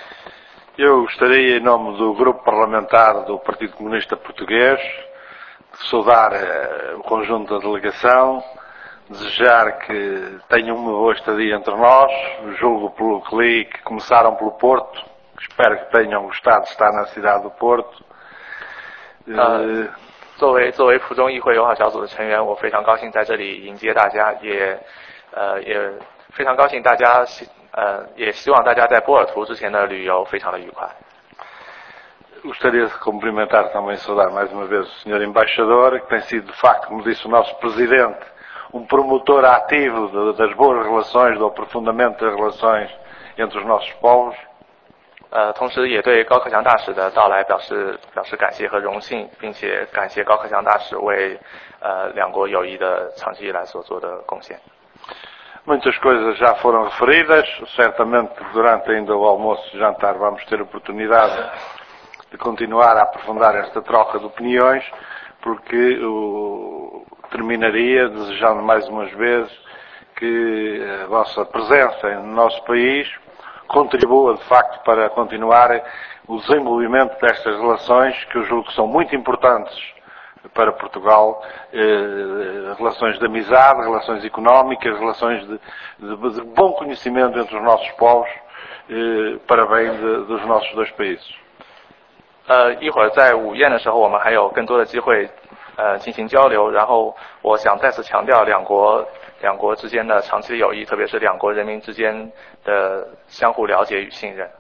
Eu gostaria, em nome do Grupo Parlamentar do Partido Comunista Português, de saudar uh, o conjunto da delegação, desejar que tenham uma boa estadia entre nós. Julgo pelo que li que começaram pelo Porto. Espero que tenham gostado de estar na cidade do Porto.
呃，作为作为浦中议会友好小组的成员，我非常高兴在这里迎接大家，也呃也非常高兴大家呃也希望大家在波尔图之前的旅游非常的愉快。
Gostaria de cumprimentar também e saudar mais uma vez o senhor Embaixador, que tem sido de facto, como disse o nosso Presidente, um promotor ativo de, das boas relações, do aprofundamento das relações entre os nossos povos.
呃，同时也对高克强大使的到来表示表示感谢和荣幸，并且感谢高克强大使为呃两国友谊的长期以来所做的贡献。
Muitas coisas já foram referidas, certamente durante ainda o almoço e jantar vamos ter oportunidade de continuar a aprofundar esta troca de opiniões, porque o, terminaria desejando mais umas vezes que a vossa presença no nosso país contribua de facto para continuar o desenvolvimento destas relações, que eu julgo que são muito importantes para Portugal, eh, relações de amizade, relações económicas, relações de, de, de bom conhecimento entre os nossos povos, eh, para bem de, dos nossos dois países.
呃，一会儿在午宴的时候，我们还有更多的机会，呃，进行交流。然后，我想再次强调两国两国之间的长期友谊，特别是两国人民之间的相互了解与信任。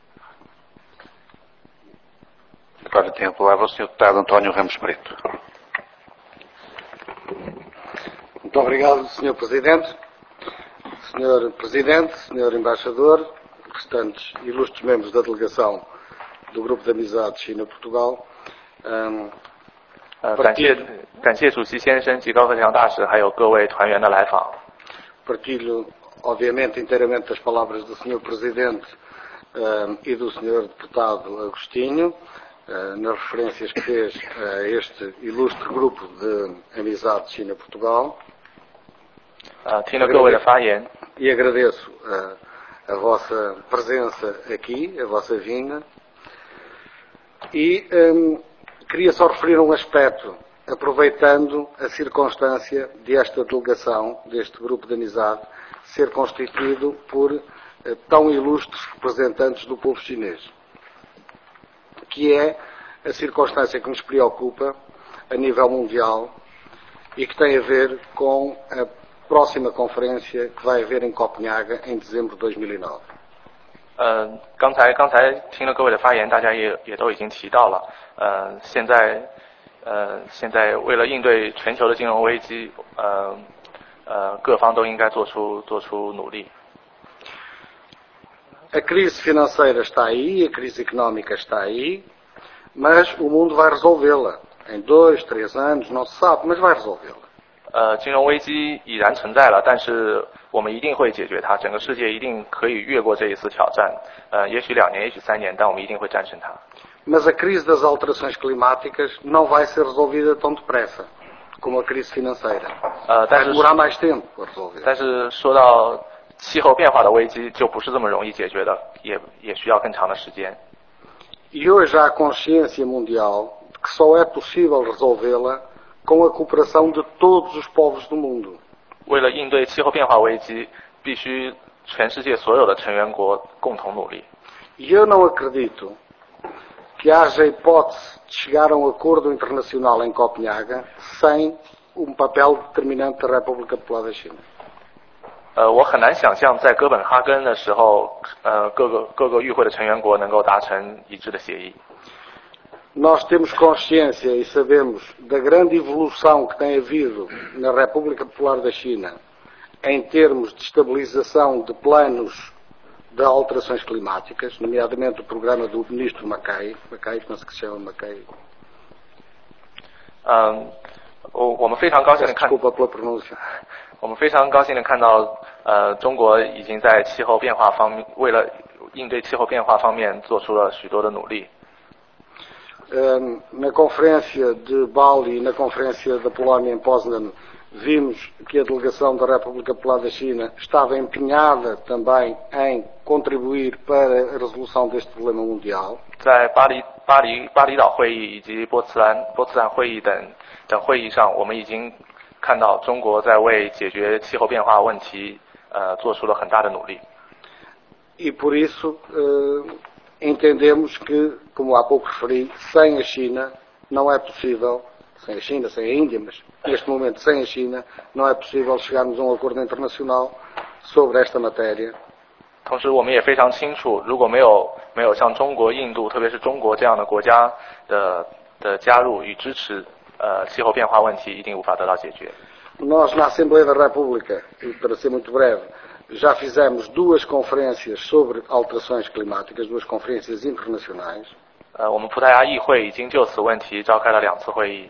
Agora tem a palavra o senhor Deputado António Ramos Preto.
Muito obrigado, senhor Presidente. senhor Presidente, senhor Embaixador, restantes ilustres membros da delegação do Grupo de Amizade China-Portugal. Um,
呃，感谢感谢主席先生及高克强大使，还有各位团员的来访。
Partilho, obviamente, inteiramente as palavras do senhor Presidente um, e do senhor Deputado Agostinho, uh, nas referências que fez a este ilustre grupo de Amizade China-Portugal.
呃，听了各位的发言。
E agradeço a, a vossa presença aqui, a vossa vinda. E um, queria só referir um aspecto, aproveitando a circunstância desta delegação, deste grupo de amizade, ser constituído por uh, tão ilustres representantes do povo chinês, que é a circunstância que nos preocupa a nível mundial e que tem a ver com a próxima conferência que vai haver em Copenhaga em dezembro de dois mil e nove.
呃，刚才刚才听了各位的发言，大家也也都已经提到了。呃，现在呃现在为了应对全球的金融危机，呃呃各方都应该做出做出努力。
A crise financeira está aí, a crise económica está aí, mas o mundo vai resolvê-la em dois, três anos, não se sabe, mas vai resolvê-la.
呃，金融危机已然存在了，但是我们一定会解决它。整个世界一定可以越过这一次挑战。呃，也许两年，也许三年，但我们一定会战胜它。
Mas a crise das alterações climáticas não vai ser resolvida tão depressa como a crise financeira.
呃，但是
vai demorar mais tempo a resolver.
但是说到气候变化的危机，就不是这么容易解决的，也也需要更长的时间。
E hoje há consciência mundial de que só é possível resolvê-la com a cooperação de todos os povos do mundo.
为了应对气候变化危机，必须全世界所有的成员国共同努力。
E eu não acredito que haja hipótese de chegar a um acordo internacional em Copenhaga sem um papel determinante da República Popular da China.
呃，我很难想象在哥本哈根的时候，呃，各个各个与会的成员国能够达成一致的协议。
Nós temos consciência e sabemos da grande evolução que tem havido na República Popular da China em termos de estabilização de planos de alterações climáticas, nomeadamente o programa do ministro Mackay, Mackay, não sei se chama Mackay.
嗯，我我们非常高兴的看，
Desculpa pela pronúncia.
我们非常高兴的看到，呃，中国已经在气候变化方面，为了应对气候变化方面做出了许多的努力。
Um, na conferência de Bali e na conferência da Polónia em Poznan, vimos que a delegação da República Popular da China estava empenhada também em contribuir para a resolução deste problema mundial.
在巴黎、巴黎、巴厘岛会议以及波茨兰、波茨兰会议等等会议上，我们已经看到中国在为解决气候变化问题，呃，做出了很大的努力。
E por isso, uh, entendemos que, como há pouco referi, sem a China não é possível, sem a China, sem a Índia, mas neste momento sem a China, não é possível chegarmos a um acordo internacional sobre esta matéria.
同时，我们也非常清楚，如果没有没有像中国、印度，特别是中国这样的国家的的加入与支持，呃，气候变化问题一定无法得到解决。
Nós, na Assembleia da República, e para ser muito breve, já fizemos duas conferências sobre alterações climáticas, duas conferências internacionais.
呃，我们葡萄牙议会已经就此问题召开了两次会议。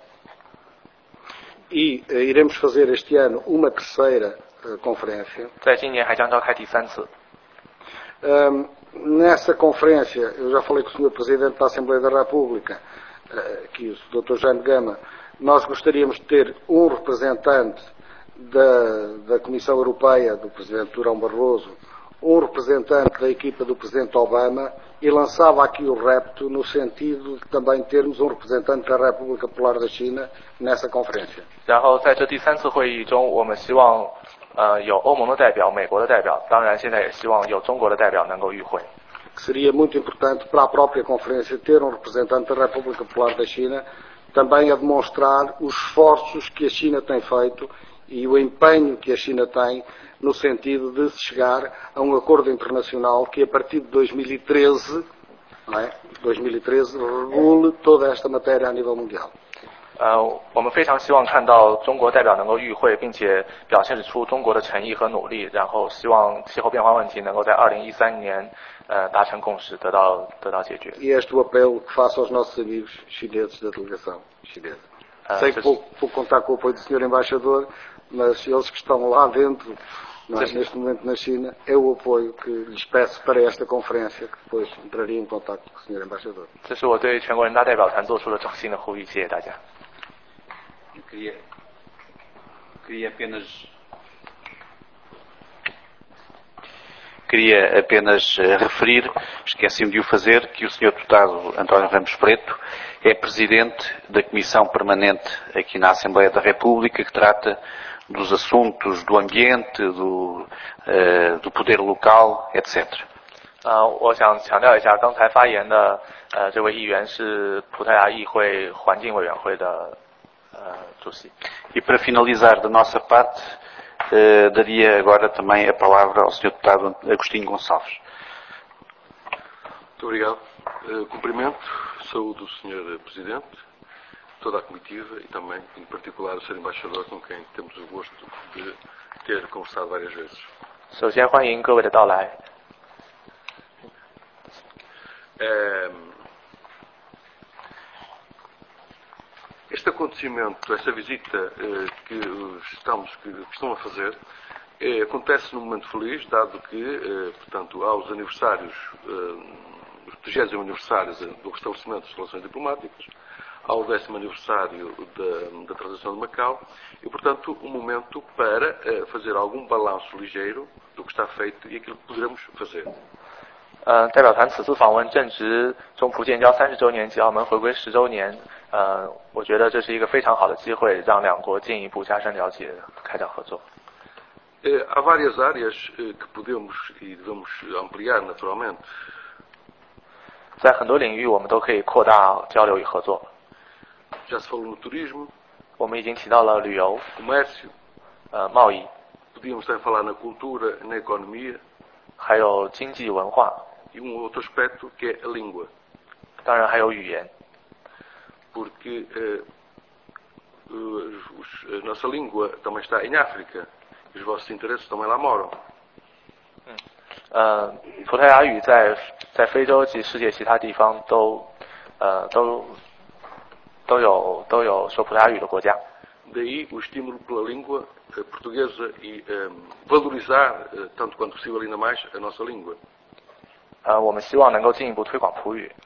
E uh, iremos fazer este ano uma terceira uh, conferência.
在今年还将召开第三次。
Um, nessa conferência, eu já falei com o senhor Presidente da Assembleia da República, uh, aqui o doutor Jaime Gama, nós gostaríamos de ter um representante da, da Comissão Europeia, do Presidente Durão Barroso, um representante da equipa do Presidente Obama, e lançava aqui o repto no sentido de também termos um representante da República Popular da China nessa conferência.
然后在这第三次会议中，我们希望呃有欧盟的代表、美国的代表，当然现在也希望有中国的代表能够与会。
que seria muito importante para a própria Conferência ter um representante da República Popular da China, também a demonstrar os esforços que a China tem feito e o empenho que a China tem no sentido de se chegar a um acordo internacional que, a partir de dois mil e treze, não é? dois mil e treze regule toda esta matéria a nível mundial.
呃，我们非常希望看到中国代表能够与会，并且表现出中国的诚意和努力，然后希望气候变化问题能够在二零一三年呃达成共识，得到得到解决。
E este o apelo que faço aos nossos amigos chineses da delegação chinesa. Uh, Sei que vou, vou contar com o apoio do senhor Embaixador, mas eles que estão lá dentro, não é, neste momento na China, é o apoio que lhes peço para esta conferência, que depois entraria em contato com o senhor Embaixador.
这是我对全国人大代表团做出的衷心的呼吁，谢谢大家。
Eu queria, queria apenas queria apenas referir, esqueci-me de o fazer, que o senhor Deputado António Ramos Preto é Presidente da Comissão Permanente aqui na Assembleia da República, que trata dos assuntos do ambiente, do, uh, do poder local, etcétera.
呃，我想强调一下，刚才发言的呃这位议员是葡萄牙议会环境委员会的。
E para finalizar da nossa parte, uh, daria agora também a palavra ao senhor Deputado Agostinho Gonçalves.
Muito obrigado. Uh, cumprimento, saúdo o senhor Presidente, toda a comitiva e também, em particular, o senhor Embaixador, com quem temos o gosto de ter conversado várias vezes.
首先欢迎各位的到来。
Uh, Este acontecimento, esta visita eh, que, estamos, que, que estão a fazer, eh, acontece num momento feliz, dado que, eh, portanto, aos aniversários, eh, os trigésimo aniversários do restabelecimento das relações diplomáticas, ao décimo aniversário da, da transação de Macau, e, portanto, um momento para eh, fazer algum balanço ligeiro do que está feito e aquilo que poderemos fazer.
呃，代表团此次访问正值中葡建交三十周年及澳门回归十周年，呃，我觉得这是一个非常好的机会，让两国进一步加深了解，开展合作。
Eh, há várias áreas eh, que podemos e devemos ampliar naturalmente.
在很多领域，我们都可以扩大交流与合作。
Já se falou no turismo.
我们已经提到了旅游、
comércio,
呃，贸易。
Podíamos também falar na cultura, na economia.
还有经济文化。
E um outro aspecto que é a língua.
当然还有语言。
Porque uh, uh, os, a nossa língua também está em África. E os vossos interesses também lá moram.
嗯，呃，葡萄牙语在在非洲及世界其他地方都呃都都有都有说葡萄牙语的国家。
Daí o estímulo pela língua uh, portuguesa e um, valorizar, uh, tanto quanto possível ainda mais, a nossa língua.
呃，我们希望能够进一步推广葡语。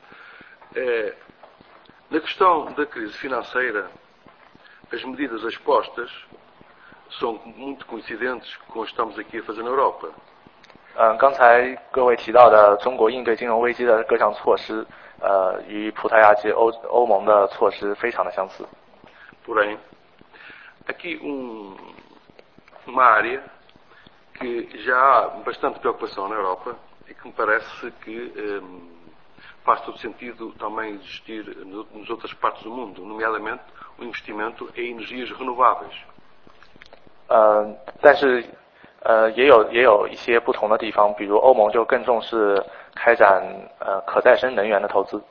É, na questão da crise financeira, as medidas expostas são muito coincidentes com o que estamos aqui a fazer na Europa.
嗯，刚才各位提到的中国应对金融危机的各项措施，呃，与葡萄牙及欧欧盟的措施非常的相似。
Porém, aqui um, uma área que já há bastante preocupação na Europa e que me parece que um, faz todo sentido também existir nas outras partes do mundo, nomeadamente o investimento em energias renováveis.
呃，但是呃也有也有一些不同的地方，比如欧盟就更重视开展呃可再生能源的投资。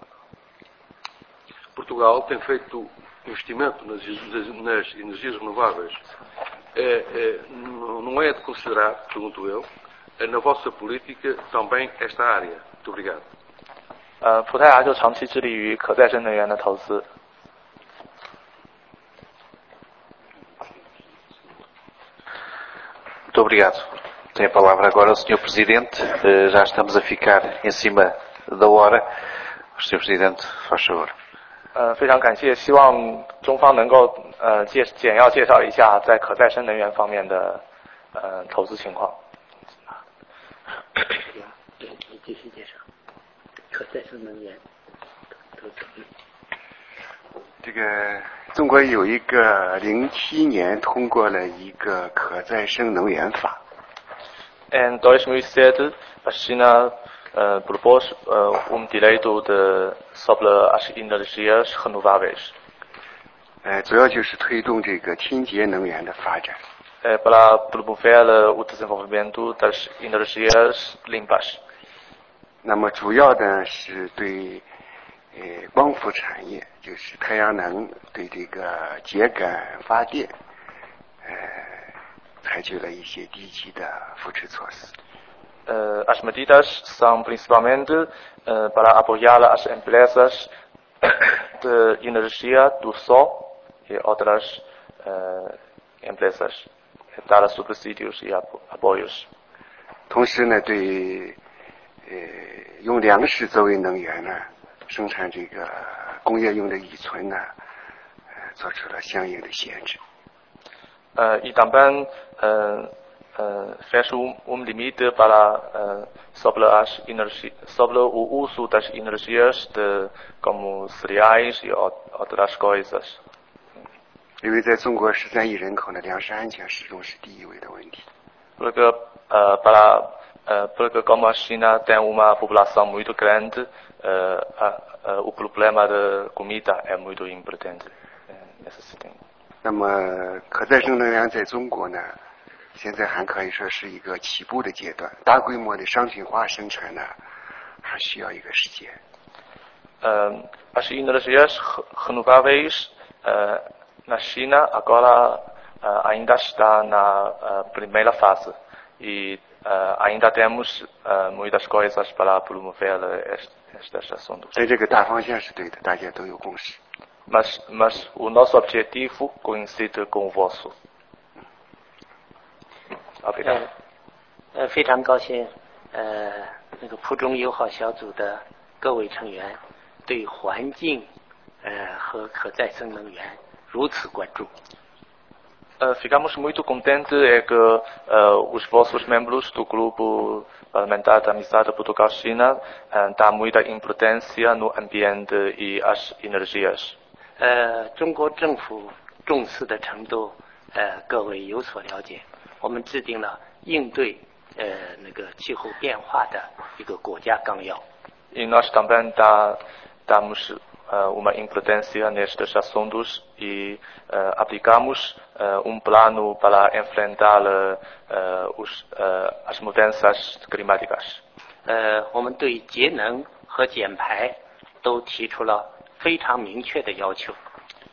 Portugal tem feito investimento nas, nas energias renováveis. É, é, não é de considerar, pergunto eu, na vossa política também esta área. Muito obrigado.
呃，葡萄牙就长期致力于可再生能源的投资。
Muito obrigado. Tem a palavra agora o senhor Presidente. Já estamos a ficar em cima da hora. O senhor Presidente, faz favor.
呃，非常感谢，希望中方能够呃介简要介绍一下在可再生能源方面的呃投资情况。
对，你继续介绍可再生能源投资。
这个中国有一个零七年通过了一个可再生能源法。
Em dois mil e sete, a China uh, propôs uh, um direito de, sobre as energias renováveis.
呃，主要就是推动这个清洁能源的发展。
É para promover o desenvolvimento das energias limpas.
那么主要的是对呃光伏产业，就是太阳能，对这个秸秆发电，呃，采取了一些低级的扶持措施。
Uh, as medidas são principalmente uh, para apoiar as empresas de energia do sol e outras uh, empresas, dar subsídios e apoios.
同时呢，对呃用粮食作为能源呢，生产这个工业用的乙醇呢，呃，做出了相应的限制。
Uh, e também uh, uh, fez um, um limite para uh, sobre as energi sobre o uso das energias de como cereais e outras coisas.
因为在中国十三亿人口呢，粮食安全始终是第一位的问题。
Porque uh, para uh, porque como a China tem uma população muito grande, uh, uh, uh, o problema de comida é muito importante uh, nesse sistema.
那么可再生能源在中国呢，现在还可以说是一个起步的阶段，大规模的商品化生产呢，还需要一个时间。
Uh, as energias renováveis uh, na China agora uh, ainda está na uh, primeira fase e uh, ainda temos uh, muitas coisas para promover est estes assuntos.
在这个大方向是对的，大家都有共识。
Mas, mas o nosso objetivo coincide com o vosso. Obrigado.
呃，非常高兴，呃，那个浦中友好小组的各位成员对环境，呃和可再生能源如此关注。
Uh, ficamos muito contentes é que uh, os vossos membros do grupo parlamentar da Amizade Portugal-China uh, dão muita importância no ambiente e as energias.
呃，中国政府重视的程度，呃，各位有所了解。我们制定了应对呃那个气候变化的一个国家纲要。
E nós também dá, damos uh, uma importância nestes assuntos e uh, aplicamos uh, um plano para enfrentar uh, os, uh, as mudanças climáticas.
呃，我们对节能和减排都提出了非常明确的要求。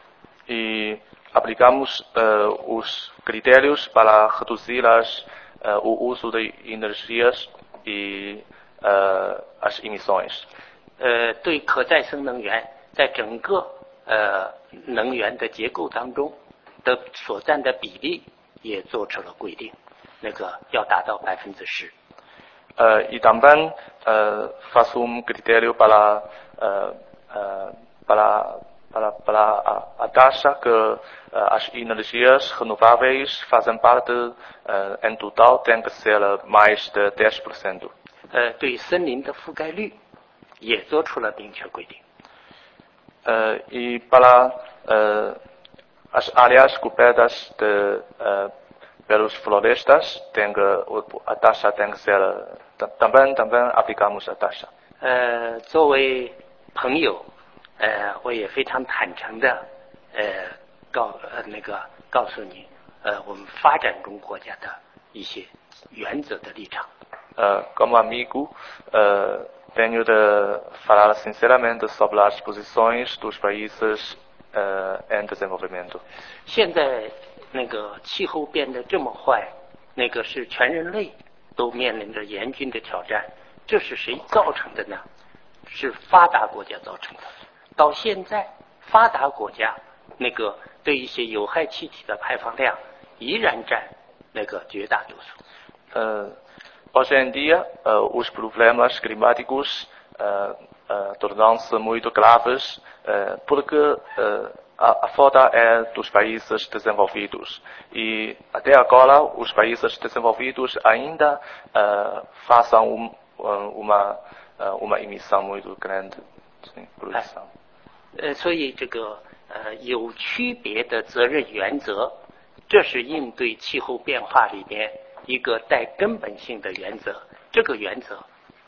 E aplicamos uh, os critérios para reduzir as, uh, o uso de energias e uh, as emissões.
呃，对可再生能源在整个呃能源的结构当中的所占的比例也做出了规定，那个要达到百分之十。
Uh, e também uh, faço um critério para uh, uh, para para, para a, a taxa que uh, as energias renováveis fazem parte uh, em total tem que ser mais de dez por cento.
呃，对森林的覆盖率也做出了明确规定。
Uh, e para uh, as áreas cobertas de, uh, pelas florestas, tem que, a taxa tem que ser, também, também aplicamos a taxa.
呃，作为朋友，呃，我也非常坦诚的，呃，告呃那个告诉你，呃，我们发展中国家的一些原则的立场。
Uh, como amigo, uh, tenho de falar sinceramente sobre as posições dos países uh, em desenvolvimento.
现在那个气候变得这么坏，那个是全人类都面临着严峻的挑战。这是谁造成的呢？是发达国家造成的。到现在，发达国家那个对一些有害气体的排放量依然占那个绝大多数。
Uh, Hoje em dia, uh, os problemas climáticos uh, uh, tornam-se muito graves uh, porque uh, a, a falta é dos países desenvolvidos. E até agora, os países desenvolvidos ainda uh, fazem um, uma, uh, uma emissão muito grande de poluição.
呃，所以这个呃有区别的责任原则，这是应对气候变化里边一个带根本性的原则，这个原则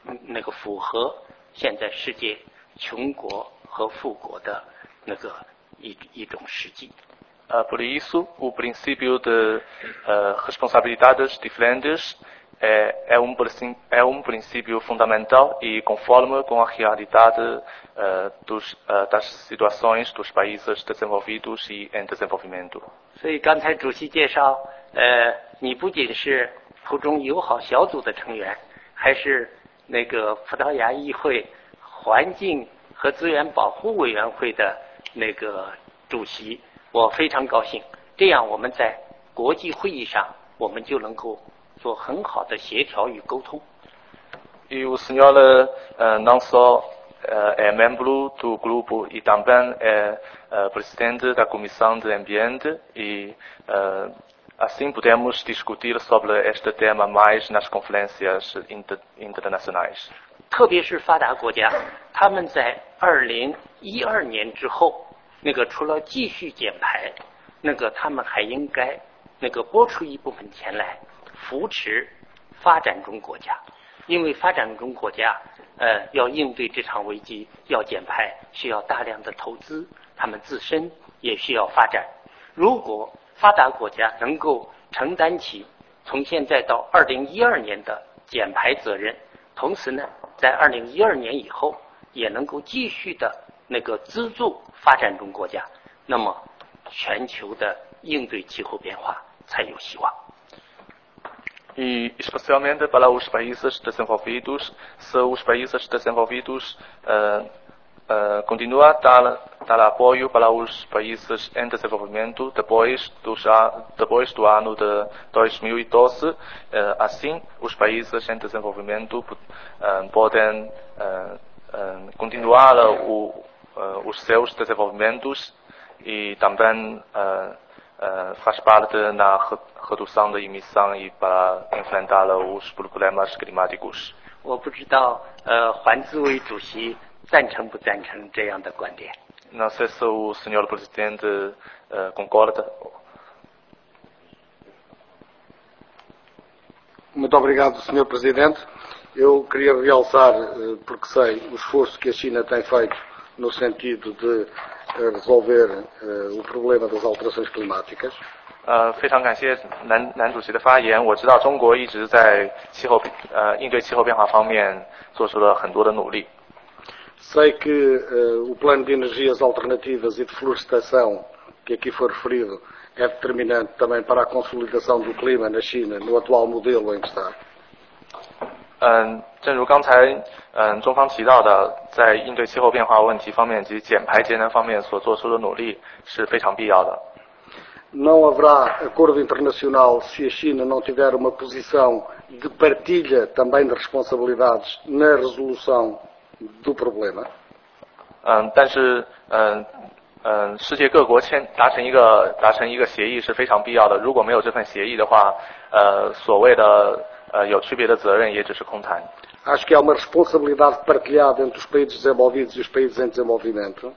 那个符合现在世界穷国和富国的那个一一种实际。
Uh, por isso, o princípio de uh, responsabilidades diferentes é, é, um, é um princípio fundamental e conforme com a realidade uh, dos, uh, das situações dos países desenvolvidos e em desenvolvimento.
所以刚才主席介绍，呃，你不仅是葡中友好小组的成员，还是那个葡萄牙议会环境和资源保护委员会的那个主席。我非常高兴，这样我们在国际会议上，我们就能够做很好的协调与沟通。
E o senhor uh, não só uh, é membro do grupo e também é uh, presidente da Comissão de Ambiente e uh, assim podemos discutir sobre este tema mais nas conferências inter, internacionais.
特别是发达国家，他们在二零一二年之后。那个除了继续减排，那个他们还应该那个拨出一部分钱来扶持发展中国家，因为发展中国家呃要应对这场危机，要减排需要大量的投资，他们自身也需要发展。如果发达国家能够承担起从现在到二零一二年的减排责任，同时呢，在二零一二年以后也能够继续的那个资助发展中国家，那么全球的应对气候变化才有希望。
E especialmente para os países desenvolvidos, se os países desenvolvidos uh, uh, continuam a dar, dar apoio para os países em desenvolvimento depois do, já, depois do ano de dois mil e doze, uh, assim os países em desenvolvimento uh, podem uh, uh, continuar o Uh, os seus desenvolvimentos e também uh, uh, faz parte na redução da emissão e para enfrentar os problemas climáticos.
我不知道，呃，环资委主席赞成不赞成这样的观点？
Não sei se o senhor presidente uh, concorda.
Muito obrigado, senhor presidente. Eu queria realçar, porque sei o esforço que a China tem feito no sentido de resolver uh, o problema das alterações climáticas.
呃，非常感谢男男主席的发言。我知道中国一直在气候呃应对气候变化方面做出了很多的努力。
Sei que uh, o plano de energias alternativas e de florestação que aqui foi referido é determinante também para a consolidação do clima na China no atual modelo em que está.
嗯，正如刚才嗯中方提到的，在应对气候变化问题方面及减排节能方面所做出的努力是非常必要的。
Não haverá acordo internacional se a China não tiver uma posição de partilha também de responsabilidades na resolução do problema.
嗯，但是嗯嗯，世界各国签达成一个达成一个协议是非常必要的。如果没有这份协议的话，呃，所谓的呃有区别的责任也只是空谈。
Acho que há uma responsabilidade partilhada entre os países desenvolvidos e os países em desenvolvimento.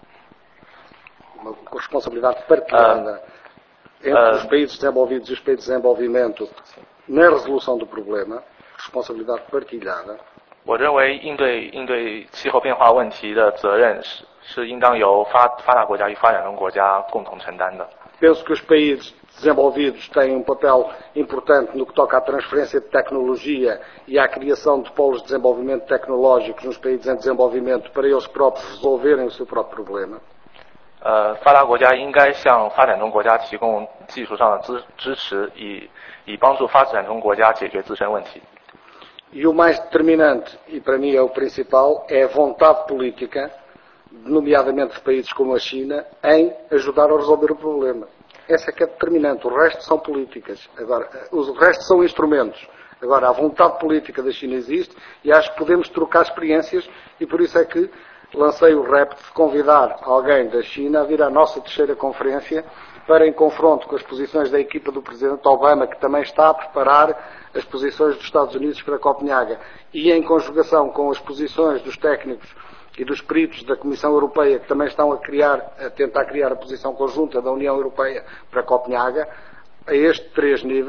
Uma responsabilidade partilhada uh, entre uh, os países desenvolvidos e os países em desenvolvimento na resolução do problema. Responsabilidade partilhada.
我认为应对应对气候变化问题的责任是是应当由发发达国家与发展中国家共同承担的。
Penso que os países desenvolvidos têm um papel importante no que toca à transferência de tecnologia e à criação de polos de desenvolvimento tecnológicos nos países em desenvolvimento para eles próprios resolverem o seu próprio problema.
呃，发达国家应该向发展中国家提供技术上的支支持，以以帮助发展中国家解决自身问题。
E o mais determinante, e para mim é o principal, é a vontade política, nomeadamente de países como a China, em ajudar a resolver o problema. Essa é que é determinante. O resto são políticas. Agora, o resto são instrumentos. Agora, a vontade política da China existe e acho que podemos trocar experiências e por isso é que lancei o repto de convidar alguém da China a vir à nossa terceira conferência para, em confronto com as posições da equipa do Presidente Obama, que também está a preparar as posições dos Estados Unidos para Copenhaga, e em conjugação com as posições dos técnicos e dos peritos da Comissão Europeia, que também estão a, criar, a tentar criar a posição conjunta da União Europeia para Copenhaga, a estes três níveis,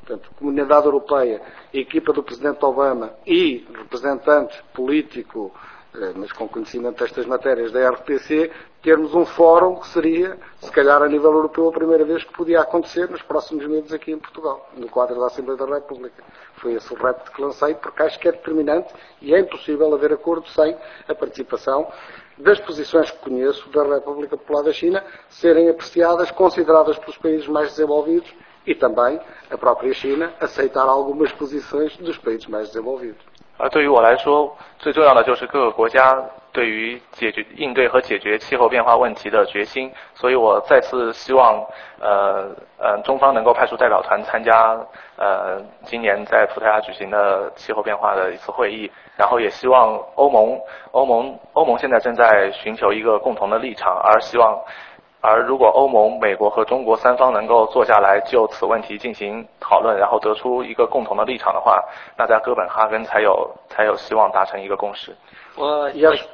portanto, Comunidade Europeia, equipa do Presidente Obama e representante político, mas com conhecimento destas matérias da R T C, termos um fórum que seria, se calhar a nível europeu, a primeira vez que podia acontecer nos próximos meses aqui em Portugal, no quadro da Assembleia da República. Foi esse o repto que lancei, porque acho que é determinante e é impossível haver acordo sem a participação das posições que conheço da República Popular da China serem apreciadas, consideradas pelos países mais desenvolvidos e também a própria China aceitar algumas posições dos países mais desenvolvidos.
而对于我来说，最重要的就是各个国家对于解决、应对和解决气候变化问题的决心。所以我再次希望，呃呃，中方能够派出代表团参加，呃，今年在葡萄牙举行的气候变化的一次会议。然后也希望欧盟、欧盟、欧盟现在正在寻求一个共同的立场，而希望。而如果欧盟、美国和中国三方能够坐下来就此问题进行讨论，然后得出一个共同的立场的话，那在哥本哈根才有才有希望达成一个共识。
我 e acho,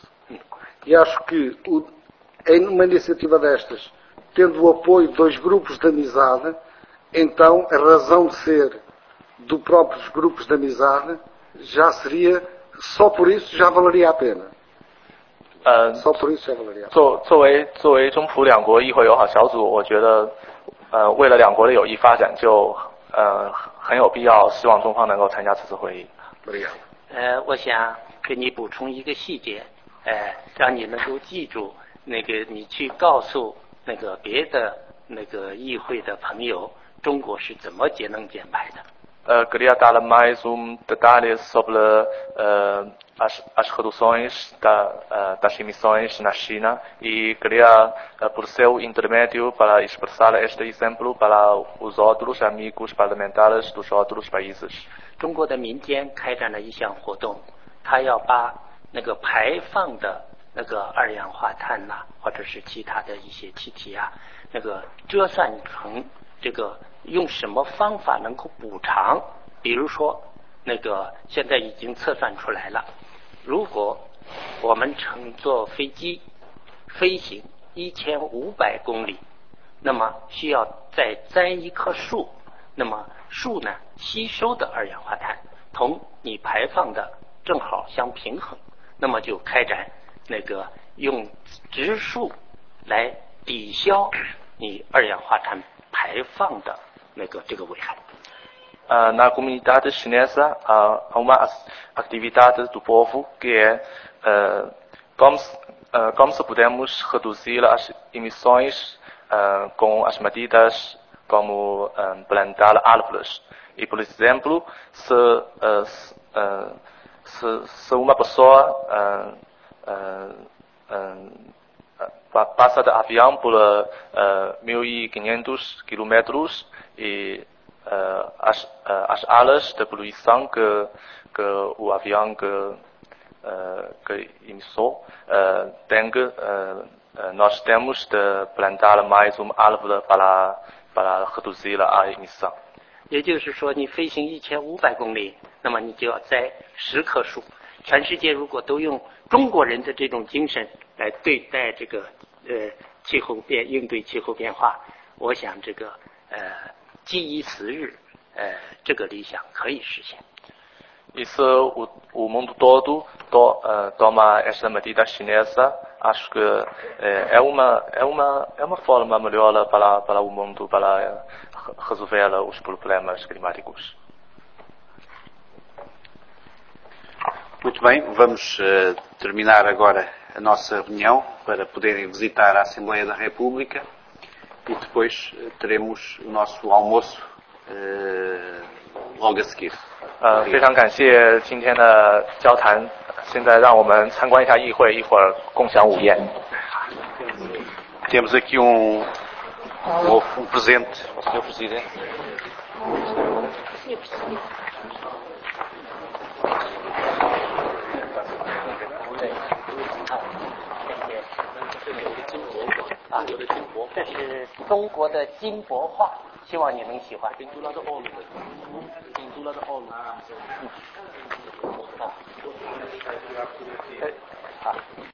e acho que o, em uma iniciativa destas, tendo o apoio de dois grupos de amizade, então a razão de ser dos próprios grupos de amizade já seria, só por isso já valeria a pena。
呃，作作为作为中葡两国议会友好小组，我觉得，呃，为了两国的有益发展，就呃很有必要，希望中方能够参加此次会议。
呃，我想给你补充一个细节，呃，让你能够记住，那个你去告诉那个别的那个议会的朋友，中国是怎么节能减排的。
Uh, queria dar mais um detalhe sobre uh, as, as reduções da, uh, das emissões na China e queria, uh, por seu intermédio, para expressar este exemplo para os outros amigos parlamentares dos outros países.
中国的民间开展了一项活动，他要把那个排放的那个二氧化碳呐、啊，或者是其他的一些气体啊，那个折算成这个。用什么方法能够补偿？比如说，那个现在已经测算出来了，如果我们乘坐飞机飞行一千五百公里，那么需要再栽一棵树，那么树呢吸收的二氧化碳同你排放的正好相平衡，那么就开展那个用植树来抵消你二氧化碳排放的。那个这个危害。
Uh, na comunidade chinesa uh, há uma atividade do povo que é uh, como, uh, como se podemos reduzir as emissões uh, com as medidas como uh, plantar árvores. E, por exemplo, se, uh, se, uh, se, se uma pessoa uh, uh, uh, passa de avião por uh, mil e quinhentos quilômetros e uh, as, uh, as áreas de poluição que, que o avião que, uh, que emissou, uh, tem que, uh, nós temos de plantar mais uma árvore para, para reduzir a emissão.
也就是说，你飞行一千五百公里，那么你就要栽十棵树。全世界如果都用中国人的这种精神来对待这个呃气候变应对气候变化，我想这个呃。记忆时日，呃，这个理想可以实现。
E se o, o mundo todo to, uh, toma esta medida chinesa, acho que uh, é uma é uma é uma forma melhor para para o mundo para resolver os problemas climáticos.
Muito bem, vamos uh, terminar agora a nossa reunião para poderem visitar a Assembleia da República. E depois teremos o nosso almoço uh, logo a seguir.
呃，非常感谢今天的交谈。现在让我们参观一下议会，一会儿共享午宴。
Temos aqui um, um, um presente, senhor Presidente. senhor Presidente.
啊，这是中国的金箔画，希望你能喜欢。嗯。啊。